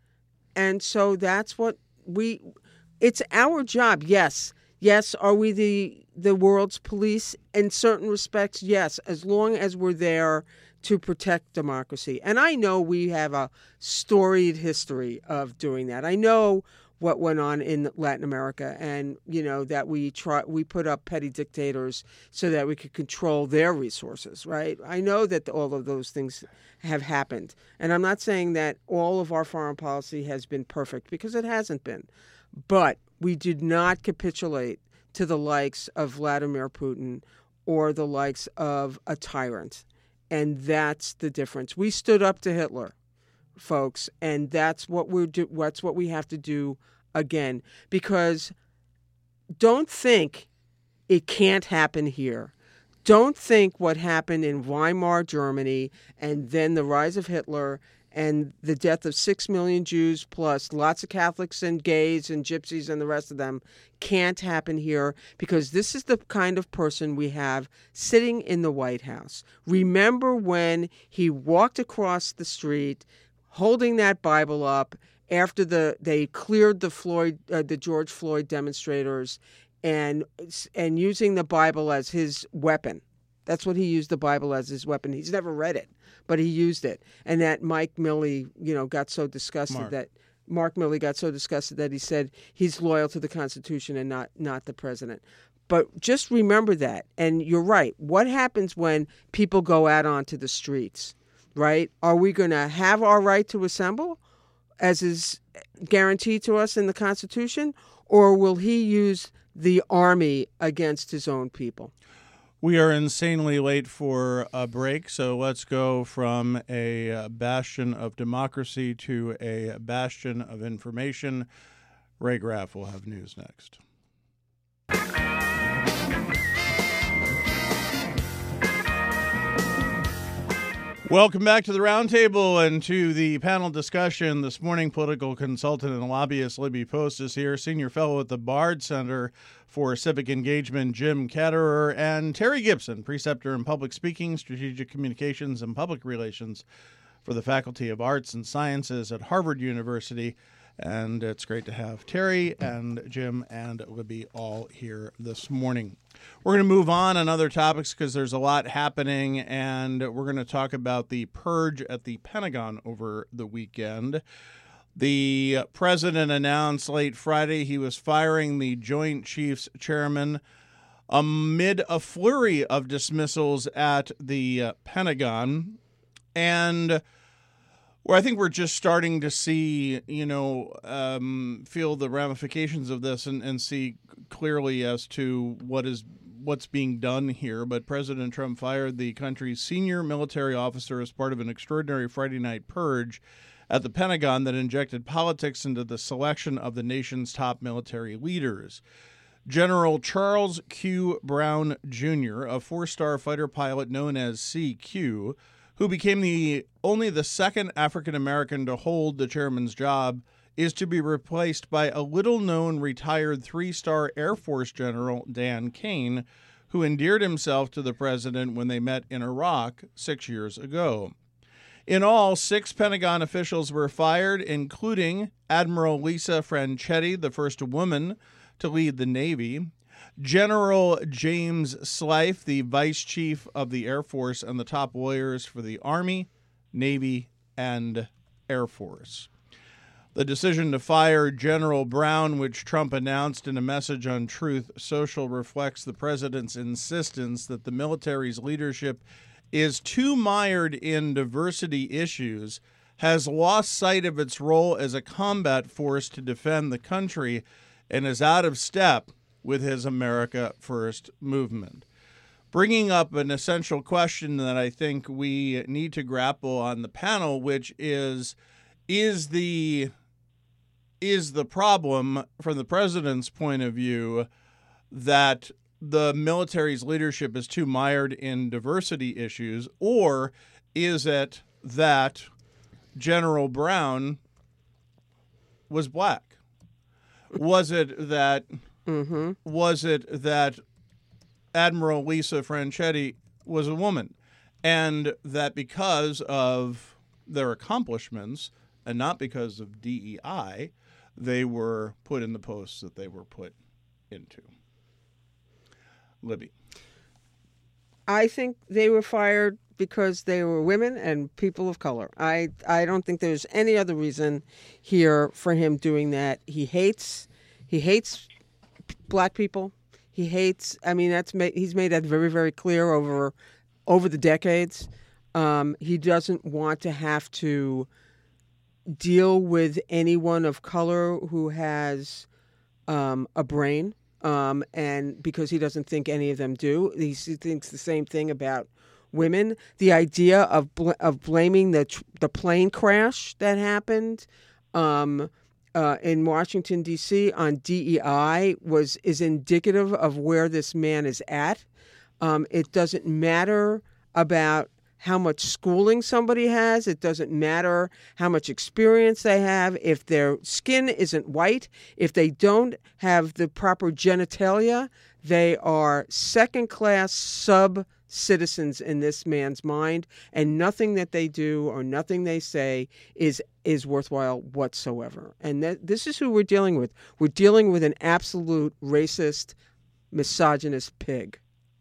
And so that's what we... It's our job, yes. Yes, are we the the world's police? In certain respects, yes, as long as we're there to protect democracy. And I know we have a storied history of doing that. I know what went on in Latin America, and you know that we try we put up petty dictators so that we could control their resources, right? I know that all of those things have happened. And I'm not saying that all of our foreign policy has been perfect, because it hasn't been. But we did not capitulate to the likes of Vladimir Putin or the likes of a tyrant. And that's the difference. We stood up to Hitler, folks, and that's what we're do- that's what we have to do again. Because don't think it can't happen here. Don't think what happened in Weimar Germany and then the rise of Hitler and the death of six million Jews plus lots of Catholics and gays and gypsies and the rest of them can't happen here, because this is the kind of person we have sitting in the White House. Remember when he walked across the street holding that Bible up after the they cleared the Floyd, uh, the George Floyd demonstrators, and and using the Bible as his weapon. That's what he used the Bible as his weapon. He's never read it, but he used it. And that Mike Milley, you know, got so disgusted Mark. that Mark Milley got so disgusted that he said he's loyal to the Constitution and not not the president. But just remember that. And you're right. What happens when people go out onto the streets, right? Are we going to have our right to assemble, as is guaranteed to us in the Constitution, or will he use the army against his own people? We are insanely late for a break, so let's go from a bastion of democracy to a bastion of information. Ray Graff will have news next. Welcome back to the Roundtable and to the panel discussion. This morning, political consultant and lobbyist Libby Post is here, senior fellow at the Bard Center for Civic Engagement, Jim Ketterer, and Terry Gibson, preceptor in public speaking, strategic communications, and public relations for the Faculty of Arts and Sciences at Harvard University. And it's great to have Terry and Jim and Libby all here this morning. We're going to move on on other topics because there's a lot happening, and we're going to talk about the purge at the Pentagon over the weekend. The president announced late Friday he was firing the Joint Chiefs Chairman amid a flurry of dismissals at the uh, Pentagon. And where I think we're just starting to see, you know, um, feel the ramifications of this and, and see clearly as to what is what's being done here. But President Trump fired the country's senior military officer as part of an extraordinary Friday night purge at the Pentagon that injected politics into the selection of the nation's top military leaders. General Charles Q. Brown Junior, a four-star fighter pilot known as C Q, who became the only the second African-American to hold the chairman's job, is to be replaced by a little-known retired three-star Air Force General Dan Kane, who endeared himself to the president when they met in Iraq six years ago. In all, six Pentagon officials were fired, including Admiral Lisa Franchetti, the first woman to lead the Navy, General James Slife, the Vice Chief of the Air Force and the top lawyers for the Army, Navy, and Air Force. The decision to fire General Brown, which Trump announced in a message on Truth Social, reflects the president's insistence that the military's leadership is too mired in diversity issues, has lost sight of its role as a combat force to defend the country, and is out of step with his America First movement. Bringing up an essential question that I think we need to grapple on the panel, which is, is the is the problem from the president's point of view that the military's leadership is too mired in diversity issues, or is it that General Brown was black? Was it that mm-hmm. was it that Admiral Lisa Franchetti was a woman, and that because of their accomplishments and not because of D E I, they were put in the posts that they were put into? Libby. I think they were fired because they were women and people of color. I, I don't think there's any other reason here for him doing that. He hates he hates black people. He hates. I mean, that's ma- he's made that very very clear over over the decades. Um, he doesn't want to have to deal with anyone of color who has um, a brain. Um, and because he doesn't think any of them do. He thinks the same thing about women. The idea of bl- of blaming the tr- the plane crash that happened um, uh, in Washington, D C on D E I was is indicative of where this man is at. Um, it doesn't matter about how much schooling somebody has. It doesn't matter how much experience they have. If their skin isn't white, if they don't have the proper genitalia, they are second-class sub-citizens in this man's mind, and nothing that they do or nothing they say is is worthwhile whatsoever. And that, this is who we're dealing with. We're dealing with an absolute racist, misogynist pig.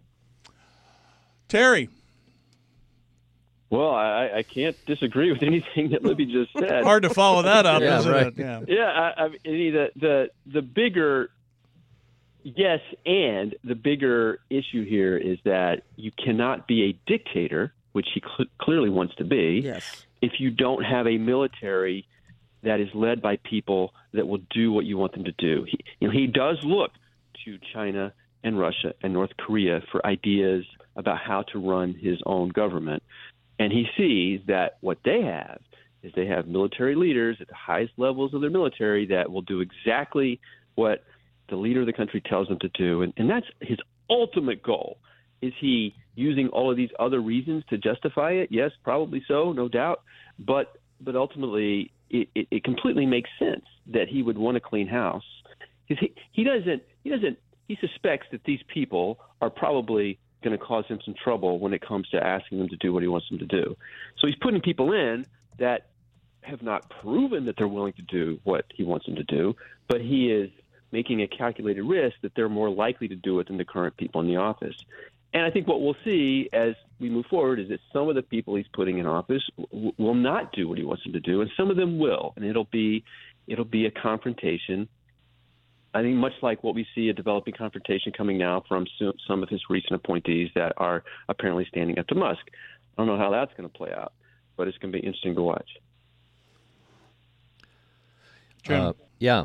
Terry. Well, I, I can't disagree with anything that Libby just said. Hard to follow that up, yeah, isn't right. it? Yeah. Yeah, I, I mean, the the the bigger yes, and the bigger issue here is that you cannot be a dictator, which he cl- clearly wants to be, Yes. if you don't have a military that is led by people that will do what you want them to do. He, you know, he does look to China and Russia and North Korea for ideas about how to run his own government. And he sees that what they have is they have military leaders at the highest levels of their military that will do exactly what the leader of the country tells them to do. And, and that's his ultimate goal. Is he using all of these other reasons to justify it? Yes, probably so, no doubt. But but ultimately, it, it, it completely makes sense that he would want a clean house. He, he doesn't. He doesn't. He suspects that these people are probably going to cause him some trouble when it comes to asking them to do what he wants them to do. So he's putting people in that have not proven that they're willing to do what he wants them to do, but he is making a calculated risk that they're more likely to do it than the current people in the office. And I think what we'll see as we move forward is that some of the people he's putting in office w- will not do what he wants them to do, and some of them will. And it'll be it'll be a confrontation. I think much like what we see a developing confrontation coming now from some of his recent appointees that are apparently standing up to Musk. I don't know how that's going to play out, but it's going to be interesting to watch. Jim? Uh, yeah.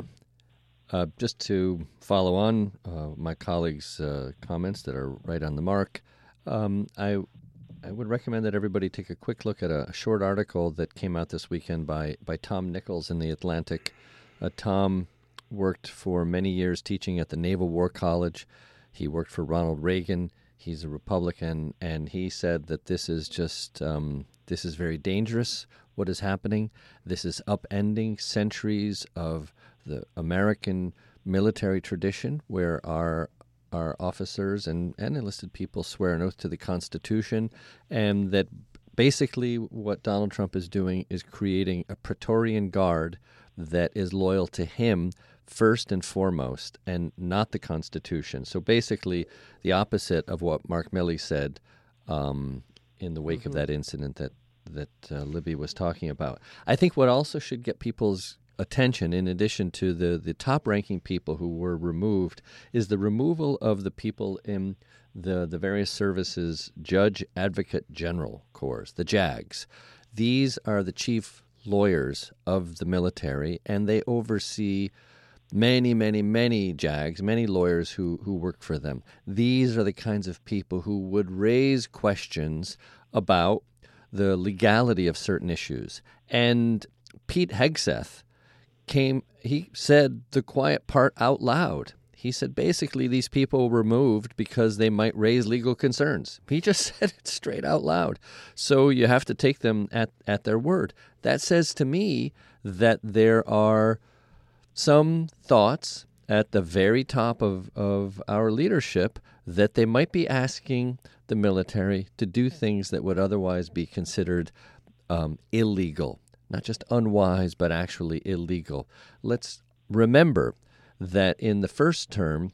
Uh, just to follow on uh, my colleagues' uh, comments that are right on the mark, um, I I would recommend that everybody take a quick look at a short article that came out this weekend by, by Tom Nichols in The Atlantic. Uh, Tom worked for many years teaching at the Naval War College. He worked for Ronald Reagan. He's a Republican, and he said that this is just um, this is very dangerous. What is happening? This is upending centuries of the American military tradition, where our our officers and, and enlisted people swear an oath to the Constitution, and that basically what Donald Trump is doing is creating a Praetorian Guard that is loyal to him first and foremost, and not the Constitution. So basically the opposite of what Mark Milley said um, in the wake mm-hmm. of that incident that, that uh, Libby was talking about. I think what also should get people's attention, in addition to the, the top-ranking people who were removed, is the removal of the people in the, the various services Judge Advocate General Corps, the JAGs. These are the chief lawyers of the military, and they oversee many, many, many JAGs, many lawyers who, who work for them. These are the kinds of people who would raise questions about the legality of certain issues. And Pete Hegseth came, he said the quiet part out loud. He said basically these people were removed because they might raise legal concerns. He just said it straight out loud. So you have to take them at, at their word. That says to me that there are some thoughts at the very top of, of our leadership that they might be asking the military to do things that would otherwise be considered um, illegal. Not just unwise, but actually illegal. Let's remember that in the first term,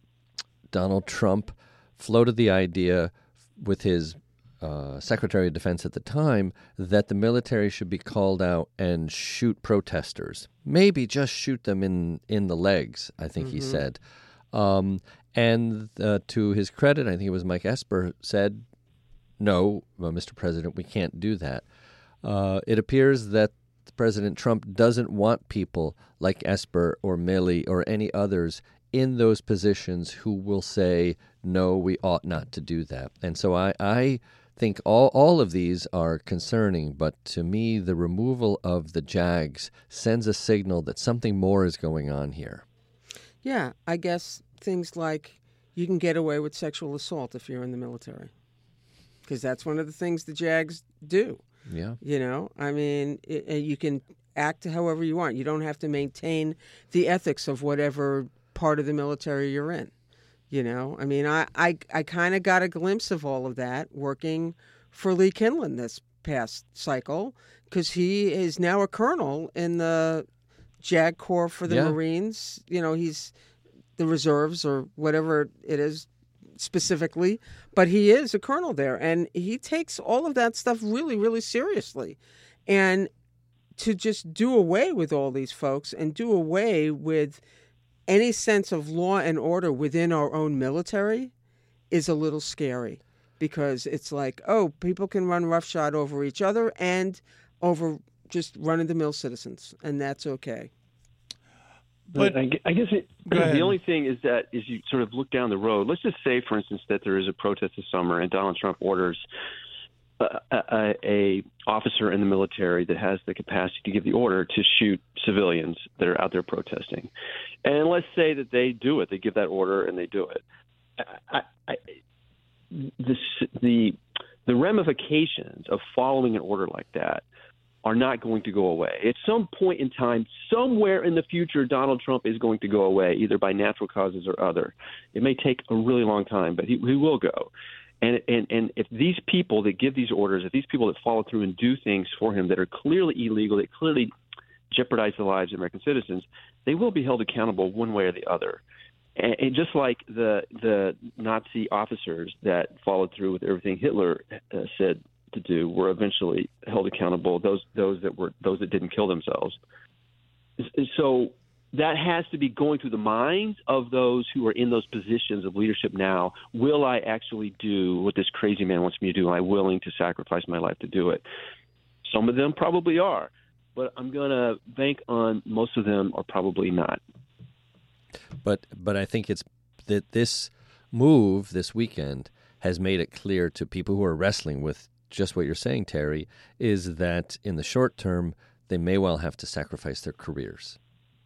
Donald Trump floated the idea with his uh, Secretary of Defense at the time that the military should be called out and shoot protesters. Maybe just shoot them in, in the legs, I think mm-hmm. he said. Um, and uh, to his credit, I think it was Mike Esper said, no, well, Mister President, we can't do that. Uh, it appears that President Trump doesn't want people like Esper or Milley or any others in those positions who will say, no, we ought not to do that. And so I, I think all, all of these are concerning, but to me, the removal of the JAGs sends a signal that something more is going on here. Yeah, I guess things like you can get away with sexual assault if you're in the military, because that's one of the things the JAGs do. Yeah. You know, I mean, it, you can act however you want. You don't have to maintain the ethics of whatever part of the military you're in. You know, I mean, I, I, I kind of got a glimpse of all of that working for Lee Kinlan this past cycle, because he is now a colonel in the JAG Corps for the yeah. Marines. You know, he's the reserves or whatever it is specifically, but he is a colonel there, and he takes all of that stuff really, really seriously. And to just do away with all these folks and do away with any sense of law and order within our own military is a little scary, because it's like, oh, people can run roughshod over each other and over just run-of-the-mill citizens, and that's okay. But I guess it, the only thing is that is you sort of look down the road. Let's just say, for instance, that there is a protest this summer and Donald Trump orders a, a, a officer in the military that has the capacity to give the order to shoot civilians that are out there protesting. And let's say that they do it. They give that order and they do it. I, I, the, the, the ramifications of following an order like that are not going to go away. At some point in time, somewhere in the future, Donald Trump is going to go away, either by natural causes or other. It may take a really long time, but he, he will go. And, and and if these people that give these orders, if these people that follow through and do things for him that are clearly illegal, that clearly jeopardize the lives of American citizens, they will be held accountable one way or the other. And, and just like the the Nazi officers that followed through with everything Hitler uh, said to do were eventually held accountable. Those those that were those that didn't kill themselves. So that has to be going through the minds of those who are in those positions of leadership now. Will I actually do what this crazy man wants me to do? Am I willing to sacrifice my life to do it? Some of them probably are, but I'm going to bank on most of them are probably not. But but I think it's that this move this weekend has made it clear to people who are wrestling with just what you're saying, Terry, is that in the short term, they may well have to sacrifice their careers.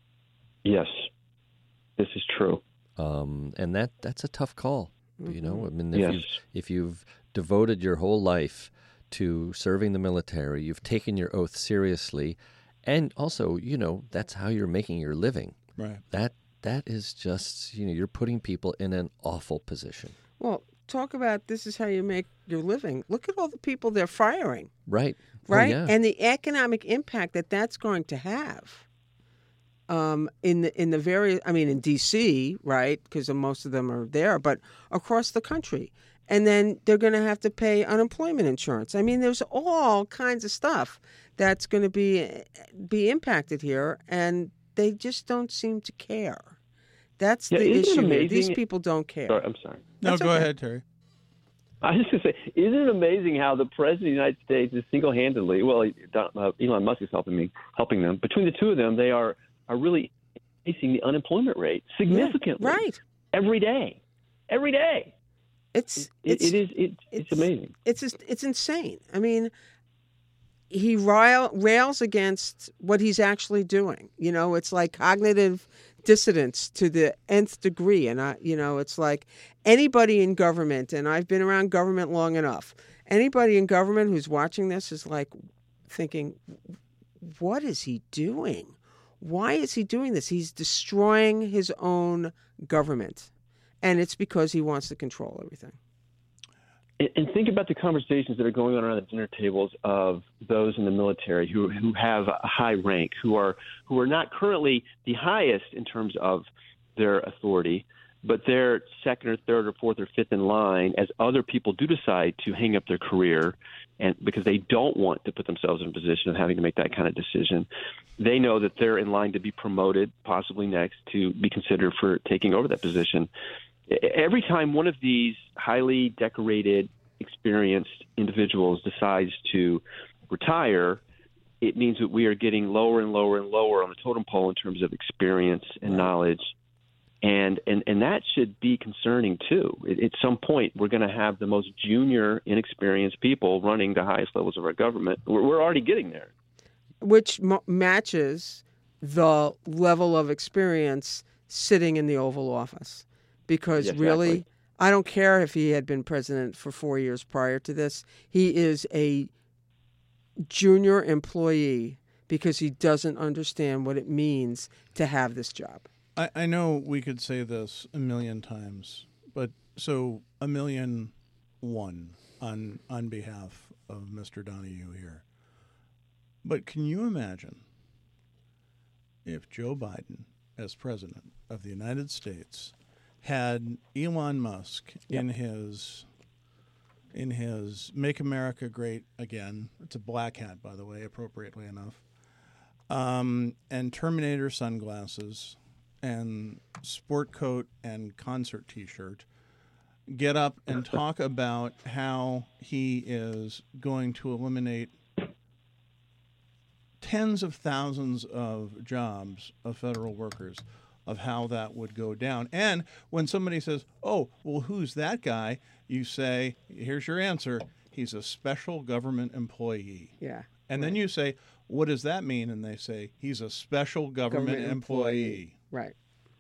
Yes, this is true. Um, and that, that's a tough call, mm-hmm. you know? I mean, if, yes. you've, if you've devoted your whole life to serving the military, you've taken your oath seriously, and also, you know, that's how you're making your living. Right. That That is just, you know, you're putting people in an awful position. Well, talk about this is how you make your living. Look at all the people they're firing. Right. Right? Oh, yeah. And the economic impact that that's going to have. Um, in the in the various, I mean, in D C, right, because most of them are there, but across the country. And then they're going to have to pay unemployment insurance. I mean, there's all kinds of stuff that's going to be be impacted here, and they just don't seem to care. That's yeah, the issue amazing? here. These people don't care. Sorry, I'm sorry. No, That's go okay. ahead, Terry. I was just going to say, isn't it amazing how the president of the United States is single-handedly, well, uh, Elon Musk is helping me, helping them. Between the two of them, they are, are really increasing the unemployment rate significantly. Yeah, right. Every day. Every day. It's, It, it's it is, it, it's, it's amazing. It's it's insane. I mean, he rail, rails against what he's actually doing. You know, it's like cognitive dissonance to the nth degree. And, I, you know, it's like anybody in government, and I've been around government long enough, anybody in government who's watching this is like thinking, what is he doing? Why is he doing this? He's destroying his own government. And it's because he wants to control everything. And, and think about the conversations that are going on around the dinner tables of those in the military who who have a high rank, who are who are not currently the highest in terms of their authority, but they're second or third or fourth or fifth in line as other people do decide to hang up their career, and because they don't want to put themselves in a position of having to make that kind of decision. They know that they're in line to be promoted, possibly next, to be considered for taking over that position. Every time one of these highly decorated, experienced individuals decides to retire, it means that we are getting lower and lower and lower on the totem pole in terms of experience and Right. knowledge. And, and and that should be concerning, too. At, at some point, we're going to have the most junior, inexperienced people running the highest levels of our government. We're, we're already getting there. Which m- matches the level of experience sitting in the Oval Office. Because Yes, really, exactly. I don't care if he had been president for four years prior to this. He is a junior employee because he doesn't understand what it means to have this job. I, I know we could say this a million times, but so a million one on on behalf of Mister Donahue here. But can you imagine if Joe Biden, as president of the United States, had Elon Musk Yep. in his in his Make America Great Again? It's a black hat, by the way, appropriately enough. Um, and Terminator sunglasses and sport coat and concert T-shirt, get up and talk about how he is going to eliminate tens of thousands of jobs of federal workers, of how that would go down. And when somebody says, oh, well, who's that guy? You say, here's your answer. He's a special government employee. Yeah. And then you say, what does that mean? And they say, he's a special government, Government employee. employee. Right.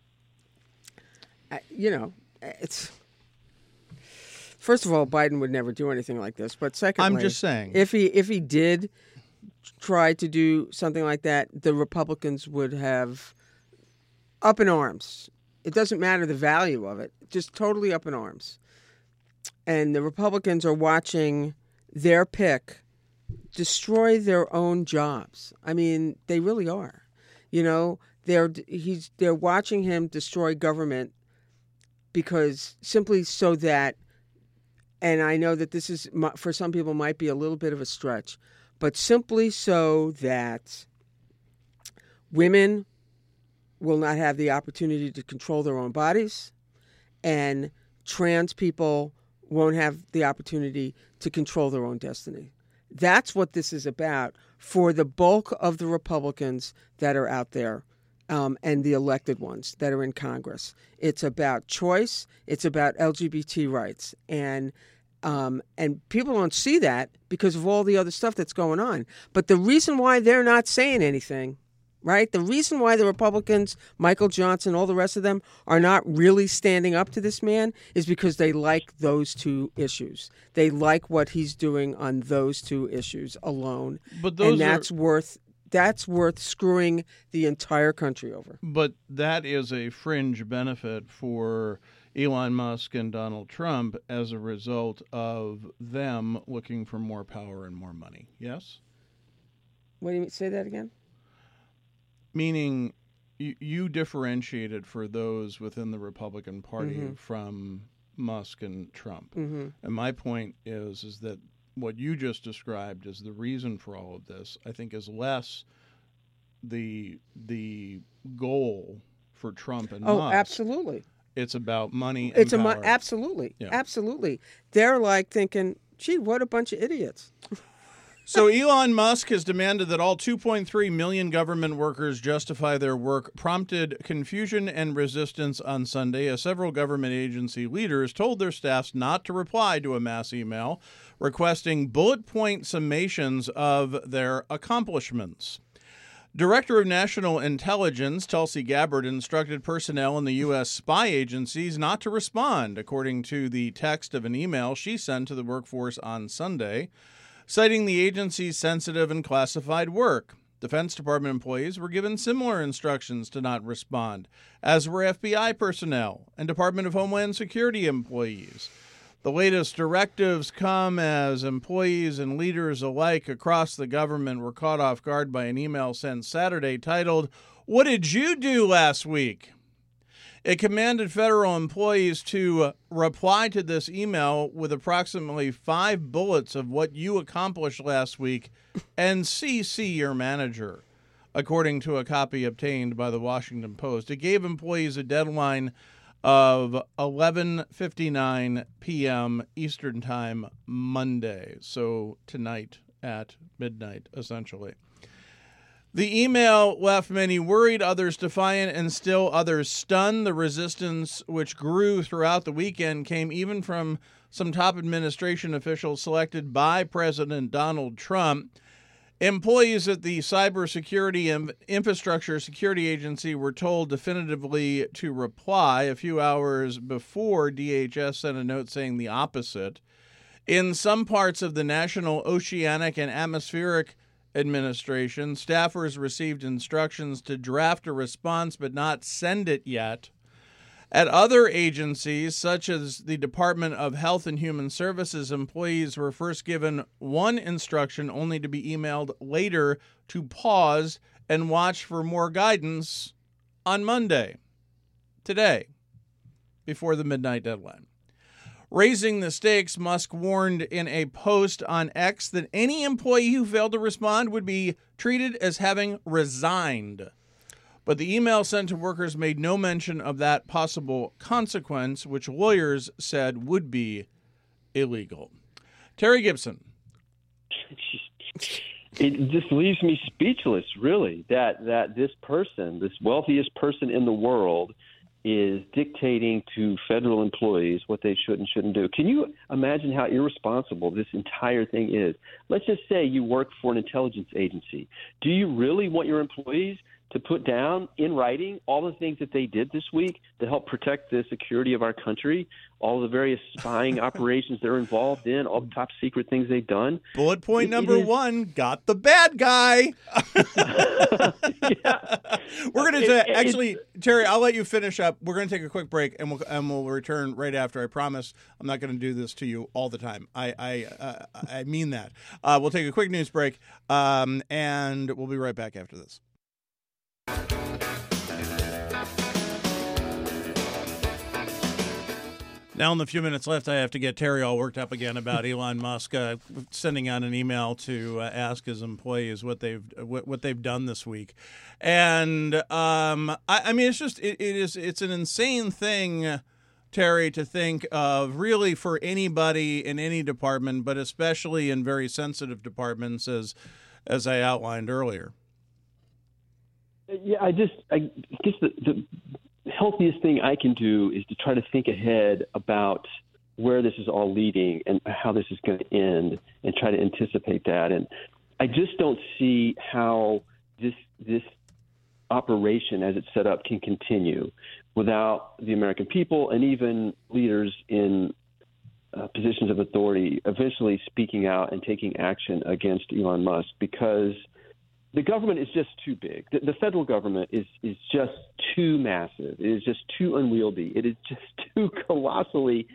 I, you know, it's... First of all, Biden would never do anything like this. But secondly, I'm just saying. if he if he did try to do something like that, the Republicans would have up in arms. It doesn't matter the value of it, just totally up in arms. and the Republicans are watching their pick destroy their own jobs. I mean, they really are. You know, they're he's they're watching him destroy government because simply so that, and I know that this is for some people might be a little bit of a stretch, but simply so that women will not have the opportunity to control their own bodies, and trans people won't have the opportunity to control their own destiny. That's what this is about for the bulk of the Republicans that are out there, um, and the elected ones that are in Congress. It's about choice. It's about L G B T rights. And um, and people don't see that because of all the other stuff that's going on. But the reason why they're not saying anything, right? The reason why the Republicans, Michael Johnson, all the rest of them, are not really standing up to this man is because they like those two issues. They like what he's doing on those two issues alone. But those and that's are, worth that's worth screwing the entire country over. But that is a fringe benefit for Elon Musk and Donald Trump as a result of them looking for more power and more money. Yes? What do you mean? Say that again? Meaning you, you differentiated for those within the Republican Party mm-hmm. from Musk and Trump. Mm-hmm. And my point is, is that what you just described as the reason for all of this, I think, is less the the goal for Trump and oh, Musk. absolutely. It's about money and it's power. a mo- absolutely, yeah. absolutely. They're like thinking, "Gee, what a bunch of idiots." So Elon Musk has demanded that all two point three million government workers justify their work, prompted confusion and resistance on Sunday as several government agency leaders told their staffs not to reply to a mass email requesting bullet point summations of their accomplishments. Director of National Intelligence Tulsi Gabbard instructed personnel in the U S spy agencies not to respond, according to the text of an email she sent to the workforce on Sunday, citing the agency's sensitive and classified work. Defense Department employees were given similar instructions to not respond, as were F B I personnel and Department of Homeland Security employees. The latest directives come as employees and leaders alike across the government were caught off guard by an email sent Saturday titled, "What did you do last week?" It commanded federal employees to reply to this email with approximately five bullets of what you accomplished last week and C C your manager, according to a copy obtained by the Washington Post. It gave employees a deadline of eleven fifty-nine p.m. Eastern Time Monday, so tonight at midnight, essentially. The email left many worried, others defiant, and still others stunned. The resistance, which grew throughout the weekend, came even from some top administration officials selected by President Donald Trump. Employees at the Cybersecurity and Infrastructure Security Agency were told definitively to reply a few hours before D H S sent a note saying the opposite. In some parts of the National Oceanic and Atmospheric Administration, staffers received instructions to draft a response but not send it yet. At other agencies, such as the Department of Health and Human Services, employees were first given one instruction only to be emailed later to pause and watch for more guidance on Monday, today, before the midnight deadline. Raising the stakes, Musk warned in a post on X that any employee who failed to respond would be treated as having resigned. But the email sent to workers made no mention of that possible consequence, which lawyers said would be illegal. Terry Gibson. It just leaves me speechless, really, that, that this person, this wealthiest person in the world, is dictating to federal employees what they should and shouldn't do. Can you imagine how irresponsible this entire thing is? Let's just say you work for an intelligence agency. Do you really want your employees to put down in writing all the things that they did this week to help protect the security of our country, all the various spying operations they're involved in, all the top secret things they've done. Bullet point It- number it is- one, got the bad guy. Yeah. We're going It- to it- actually, Terry, I'll let you finish up. We're going to take a quick break, and we'll and we'll return right after. I promise. I'm not going to do this to you all the time. I I uh, I mean that. Uh, we'll take a quick news break, um, and we'll be right back after this. Now, in the few minutes left, I have to get Terry all worked up again about Elon Musk uh, sending out an email to uh, ask his employees what they've what, what they've done this week, and um, I, I mean, it's just it, it is it's an insane thing, Terry, to think of really for anybody in any department, but especially in very sensitive departments, as as I outlined earlier. Yeah, I just I guess the, the healthiest thing I can do is to try to think ahead about where this is all leading and how this is going to end, and try to anticipate that. And I just don't see how this this operation, as it's set up, can continue without the American people and even leaders in uh, positions of authority eventually speaking out and taking action against Elon Musk, because the government is just too big. The, the federal government is, is just too massive. It is just too unwieldy. It is just too colossally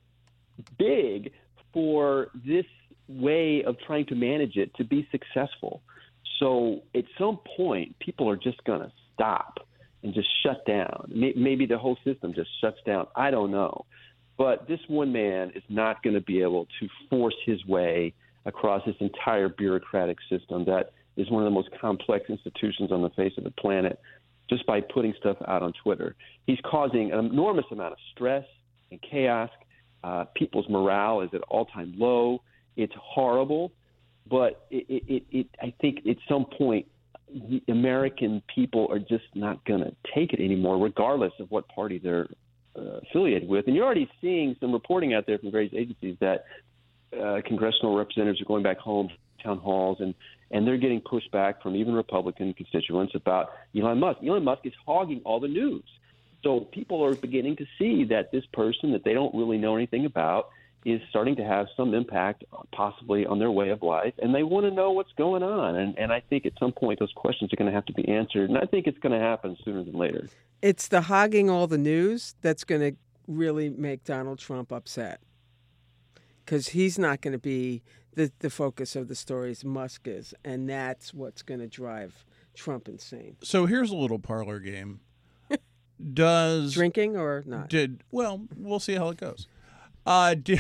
big for this way of trying to manage it to be successful. So at some point, people are just going to stop and just shut down. Maybe the whole system just shuts down. I don't know. But this one man is not going to be able to force his way across this entire bureaucratic system that is one of the most complex institutions on the face of the planet, just by putting stuff out on Twitter. He's causing an enormous amount of stress and chaos. Uh, people's morale is at all-time low. It's horrible, but it, it, it, I think at some point the American people are just not going to take it anymore, regardless of what party they're uh, affiliated with. And you're already seeing some reporting out there from various agencies that uh, congressional representatives are going back home, town halls, and and they're getting pushback from even Republican constituents about Elon Musk. Elon Musk is hogging all the news. So people are beginning to see that this person that they don't really know anything about is starting to have some impact possibly on their way of life, and they want to know what's going on. And, and I think at some point those questions are going to have to be answered, and I think it's going to happen sooner than later. It's the hogging all the news that's going to really make Donald Trump upset, because he's not going to be the, the focus of the stories. Musk is, and that's what's going to drive Trump insane. So here's a little parlor game. Does Drinking or not? Did well, we'll see how it goes. Uh, did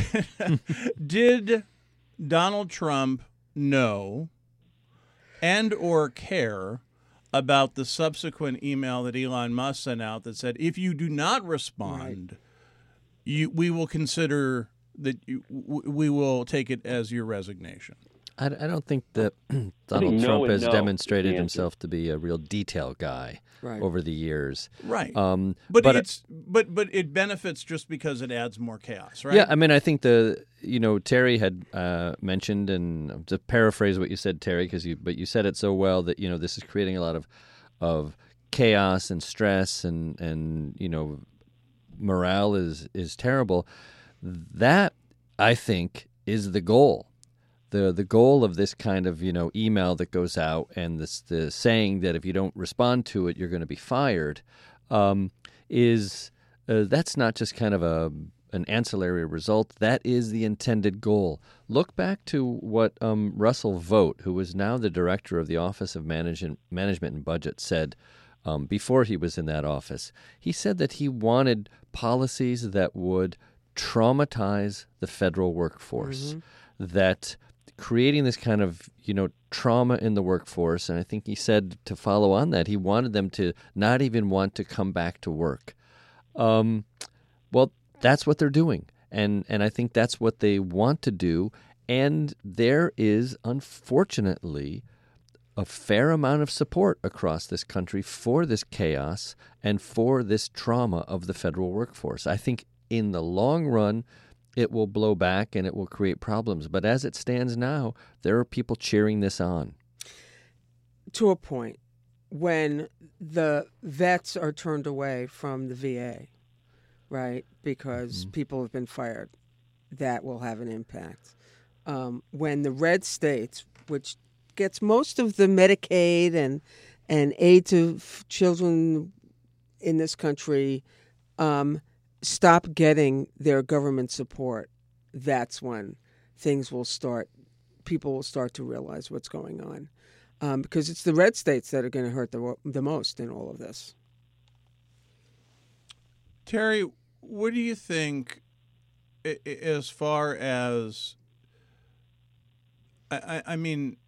did Donald Trump know and or care about the subsequent email that Elon Musk sent out that said, if you do not respond, right. you we will consider that you, we will take it as your resignation? I, I don't think that Donald think Trump no has no demonstrated is the himself to be a real detail guy Right. over the years. Right. Um, but, but it's but but it benefits just because it adds more chaos, right? Yeah, I mean, I think the you know Terry had uh, mentioned, and to paraphrase what you said, Terry, because you but you said it so well that you know this is creating a lot of of chaos and stress, and and you know morale is is terrible. That, I think, is the goal. The the goal of this kind of, you know, email that goes out, and this the saying that if you don't respond to it, you're going to be fired, um, is uh, that's not just kind of a an ancillary result. That is the intended goal. Look back to what um, Russell Vogt, who is now the director of the Office of Management, Management and Budget, said um, before he was in that office. He said that he wanted policies that would traumatize the federal workforce, mm-hmm. that creating this kind of, you know, trauma in the workforce. And I think he said, to follow on that, he wanted them to not even want to come back to work. Um, well, that's what they're doing. And, and I think that's what they want to do. And there is, unfortunately, a fair amount of support across this country for this chaos and for this trauma of the federal workforce. I think in the long run, it will blow back and it will create problems. But as it stands now, there are people cheering this on. To a point. when the vets are turned away from the V A, right, because mm-hmm. people have been fired, that will have an impact. Um, when the red states, which gets most of the Medicaid and and aid to f- children in this country, um, stop getting their government support, that's when things will start, people will start to realize what's going on. Um, because it's the red states that are going to hurt the, the most in all of this. Terry, what do you think as far as, I, I mean,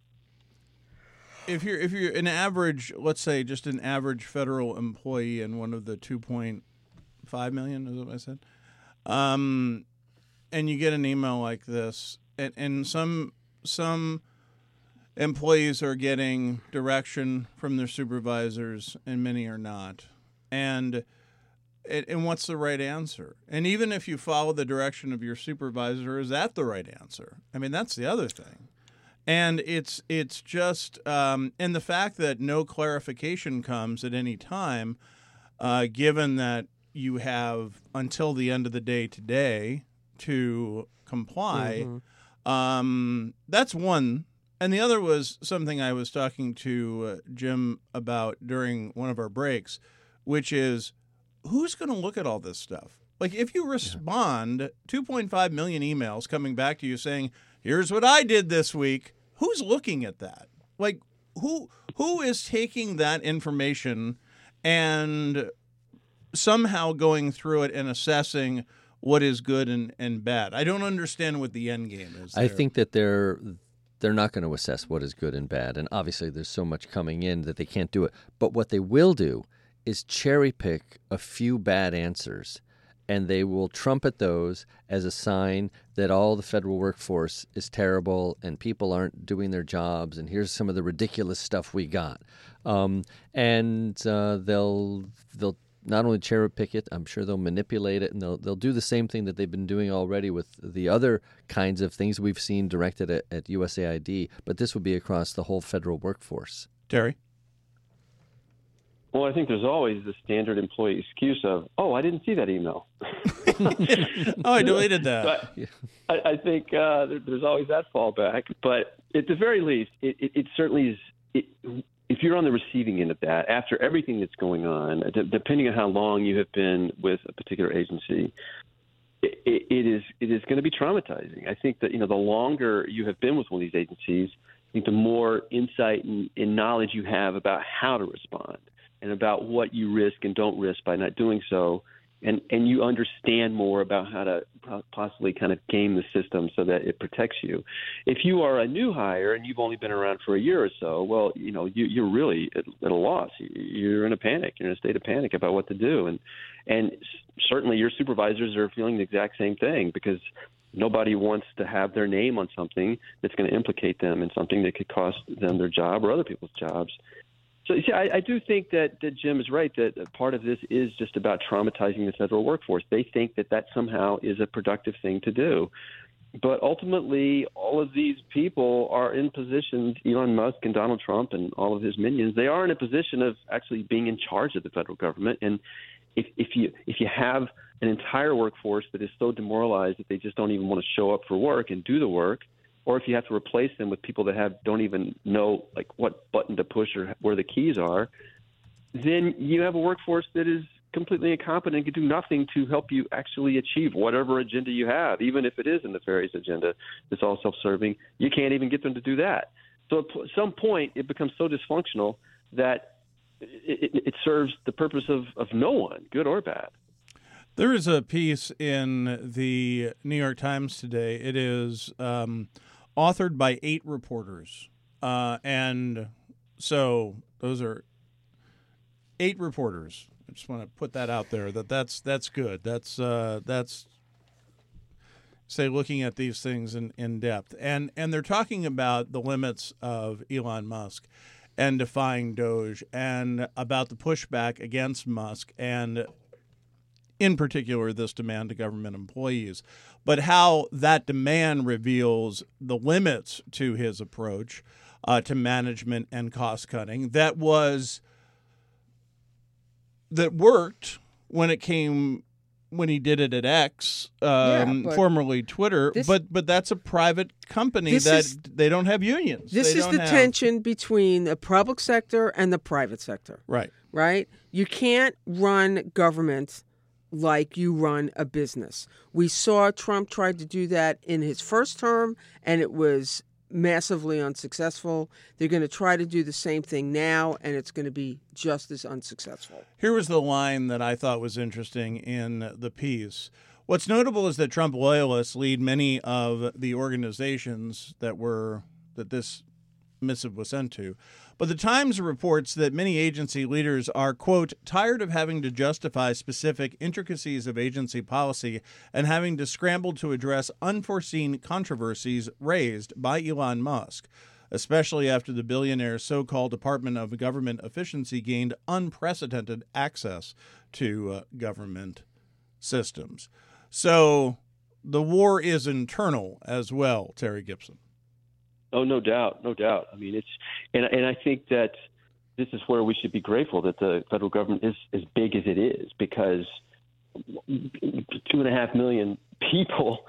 if you're if you're an average, let's say just an average federal employee in one of the two point five million, is what I said, um, and you get an email like this, and, and some some employees are getting direction from their supervisors, and many are not, and and what's the right answer? And even if you follow the direction of your supervisor, is that the right answer? I mean, that's the other thing. And it's it's just um, and the fact that no clarification comes at any time, uh, given that you have until the end of the day today to comply, mm-hmm. um, that's one. And the other was something I was talking to uh, Jim about during one of our breaks, which is who's going to look at all this stuff? Like if you respond, yeah. two point five million emails coming back to you saying, here's what I did this week. Who's looking at that? Like, who who is taking that information and somehow going through it and assessing what is good and, and bad? I don't understand what the end game is there. I think that they're they're not going to assess what is good and bad, and obviously there's so much coming in that they can't do it. But what they will do is cherry pick a few bad answers, and they will trumpet those as a sign that all the federal workforce is terrible and people aren't doing their jobs, and here's some of the ridiculous stuff we got. Um, and uh, they'll they'll not only cherry pick it, I'm sure they'll manipulate it, and they'll they'll do the same thing that they've been doing already with the other kinds of things we've seen directed at, at U S A I D, but this would be across the whole federal workforce. Terry? Well, I think there's always the standard employee excuse of, oh, I didn't see that email. oh, I deleted that. But I, I think uh, there, there's always that fallback. But at the very least, it, it, it certainly is it, if you're on the receiving end of that, after everything that's going on, d- depending on how long you have been with a particular agency, it, it, it is it is going to be traumatizing. I think that, you know, the longer you have been with one of these agencies, I think the more insight and, and knowledge you have about how to respond and about what you risk and don't risk by not doing so. And, and you understand more about how to possibly kind of game the system so that it protects you. If you are a new hire and you've only been around for a year or so, well, you know, you, you're really at, at a loss. You're in a panic. You're in a state of panic about what to do. And, and certainly your supervisors are feeling the exact same thing, because nobody wants to have their name on something that's going to implicate them in something that could cost them their job or other people's jobs. So, see, I, I do think that, that Jim is right, that part of this is just about traumatizing the federal workforce. They think that that somehow is a productive thing to do. But ultimately, all of these people are in positions, Elon Musk and Donald Trump and all of his minions, they are in a position of actually being in charge of the federal government. And if, if you if you have an entire workforce that is so demoralized that they just don't even want to show up for work and do the work, or if you have to replace them with people that have don't even know like what button to push or where the keys are, then you have a workforce that is completely incompetent and can do nothing to help you actually achieve whatever agenda you have, even if it is a nefarious agenda that's all self-serving. You can't even get them to do that. So at some point, it becomes so dysfunctional that it, it, it serves the purpose of, of no one, good or bad. There is a piece in the New York Times today. It is um, authored by eight reporters. Uh, and so those are eight reporters. I just want to put that out there, that that's that's good. That's uh, that's say looking at these things in, in depth. And and they're talking about the limits of Elon Musk and defying Doge, and about the pushback against Musk, and in particular this demand to government employees, but how that demand reveals the limits to his approach uh, to management and cost cutting that was that worked when it came when he did it at X, um, Yeah, but formerly Twitter. this- but but that's a private company This that is- they don't have unions. This They is don't the have- tension between the public sector and the private sector, Right. right? You can't run government like you run a business. We saw Trump tried to do that in his first term, and it was massively unsuccessful. They're going to try to do the same thing now, and it's going to be just as unsuccessful. Here was the line that I thought was interesting in the piece. What's notable is that Trump loyalists lead many of the organizations that were that this missive was sent to. But the Times reports that many agency leaders are, quote, tired of having to justify specific intricacies of agency policy and having to scramble to address unforeseen controversies raised by Elon Musk, especially after the billionaire's so-called Department of Government Efficiency gained unprecedented access to uh, government systems. So the war is internal as well, Terry Gibson. Oh, no doubt, no doubt. I mean, it's and and I think that this is where we should be grateful that the federal government is as big as it is, because two and a half million people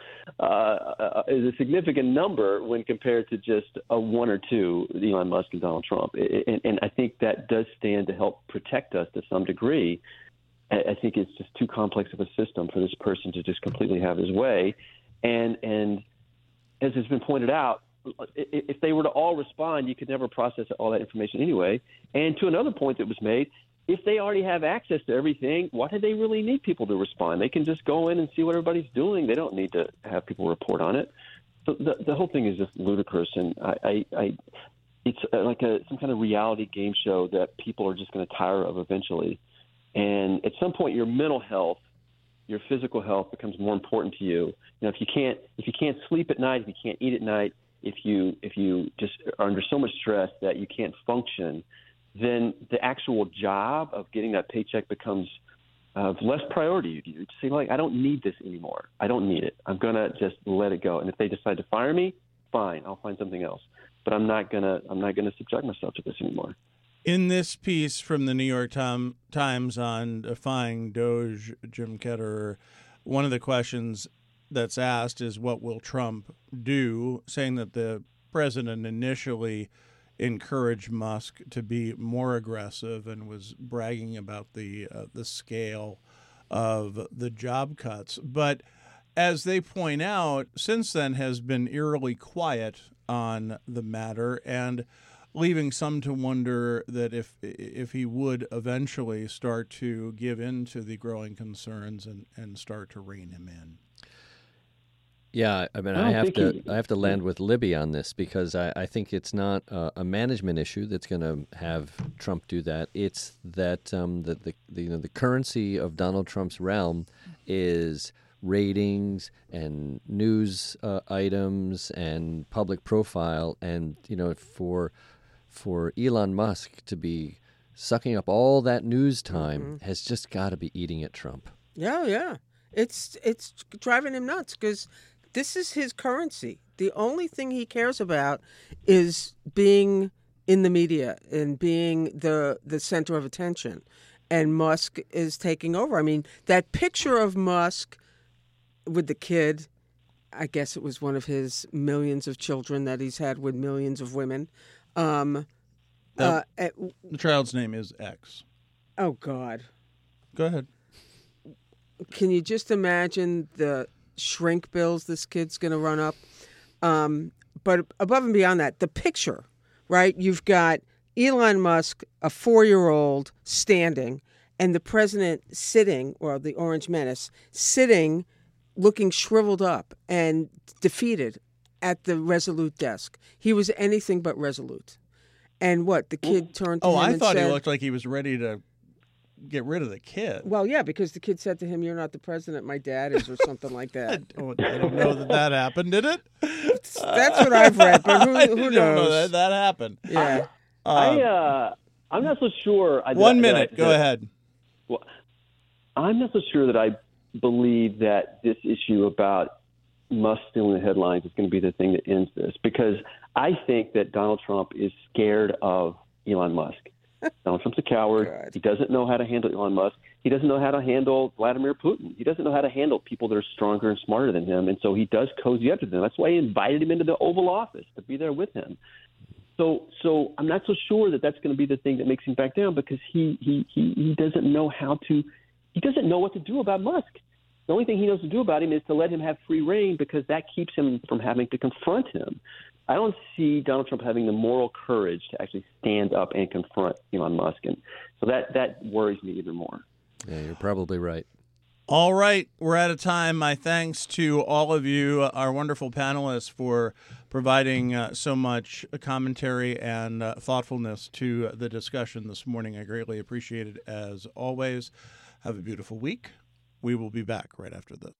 uh, is a significant number when compared to just a one or two, Elon Musk and Donald Trump. And, and I think that does stand to help protect us to some degree. I think it's just too complex of a system for this person to just completely have his way. And and as has been pointed out, if they were to all respond, you could never process all that information anyway. And to another point that was made, if they already have access to everything, why do they really need people to respond? They can just go in and see what everybody's doing. They don't need to have people report on it. So the, the whole thing is just ludicrous. And I, I, I it's like a some kind of reality game show that people are just going to tire of eventually. And at some point, your mental health, your physical health becomes more important to you. You know, if you can't if you can't sleep at night, if you can't eat at night, if you if you just are under so much stress that you can't function, then the actual job of getting that paycheck becomes of less priority. You say, like, I don't need this anymore. I don't need it. I'm gonna just let it go. And if they decide to fire me, fine, I'll find something else. But I'm not gonna I'm not gonna subject myself to this anymore. In this piece from the New York Times on defying Doge, Jim Ketterer, one of the questions that's asked is, what will Trump do, saying that the president initially encouraged Musk to be more aggressive and was bragging about the uh, the scale of the job cuts. But as they point out, since then has been eerily quiet on the matter, and leaving some to wonder that if if he would eventually start to give in to the growing concerns and, and start to rein him in. Yeah, I mean, I I, don't have think to he- I have to land with Libby on this, because I, I think it's not a, a management issue that's going to have Trump do that. It's that um, that the, the you know the currency of Donald Trump's realm is ratings and news uh, items and public profile, and you know for for Elon Musk to be sucking up all that news time Mm-hmm. has just got to be eating at Trump. Yeah, yeah. It's it's driving him nuts because this is his currency. The only thing he cares about is being in the media and being the the center of attention. And Musk is taking over. I mean, that picture of Musk with the kid, I guess it was one of his millions of children that he's had with millions of women. Um, uh, eh, The child's name is X. oh, God. Go ahead. Can you just imagine the shrink bills this kid's going to run up? Um, but above and beyond that, the picture, right? You've got Elon Musk, a four-year-old, standing, and the president sitting, or the Orange Menace, sitting, looking shriveled up and defeated at the Resolute desk. He was anything but resolute. And what? The kid turned to Oh, him I and thought said, he looked like he was ready to get rid of the kid. well, yeah, because the kid said to him, "You're not the president, my dad is," or something like I that. don't, I don't know that that happened, did it? That's what I've read, but who, I who don't knows? know that that happened. Yeah. I Um, uh, I'm not so sure. I- one that- minute. that- Go ahead. Well, I'm not so sure that I believe that this issue about Musk stealing the headlines is going to be the thing that ends this, because I think that Donald Trump is scared of Elon Musk. Donald Trump's a coward. God. He doesn't know how to handle Elon Musk. He doesn't know how to handle Vladimir Putin. He doesn't know how to handle people that are stronger and smarter than him. And so he does cozy up to them. That's why he invited him into the Oval Office, to be there with him. So, so I'm not so sure that that's going to be the thing that makes him back down, because he, he, he, he doesn't know how to – he doesn't know what to do about Musk. The only thing he knows to do about him is to let him have free reign, because that keeps him from having to confront him. I don't see Donald Trump having the moral courage to actually stand up and confront Elon Musk. And so that, that worries me even more. Yeah, you're probably right. All right, we're out of time. My thanks to all of you, uh, our wonderful panelists, for providing uh, so much commentary and uh, thoughtfulness to the discussion this morning. I greatly appreciate it, as always. Have a beautiful week. We will be back right after this.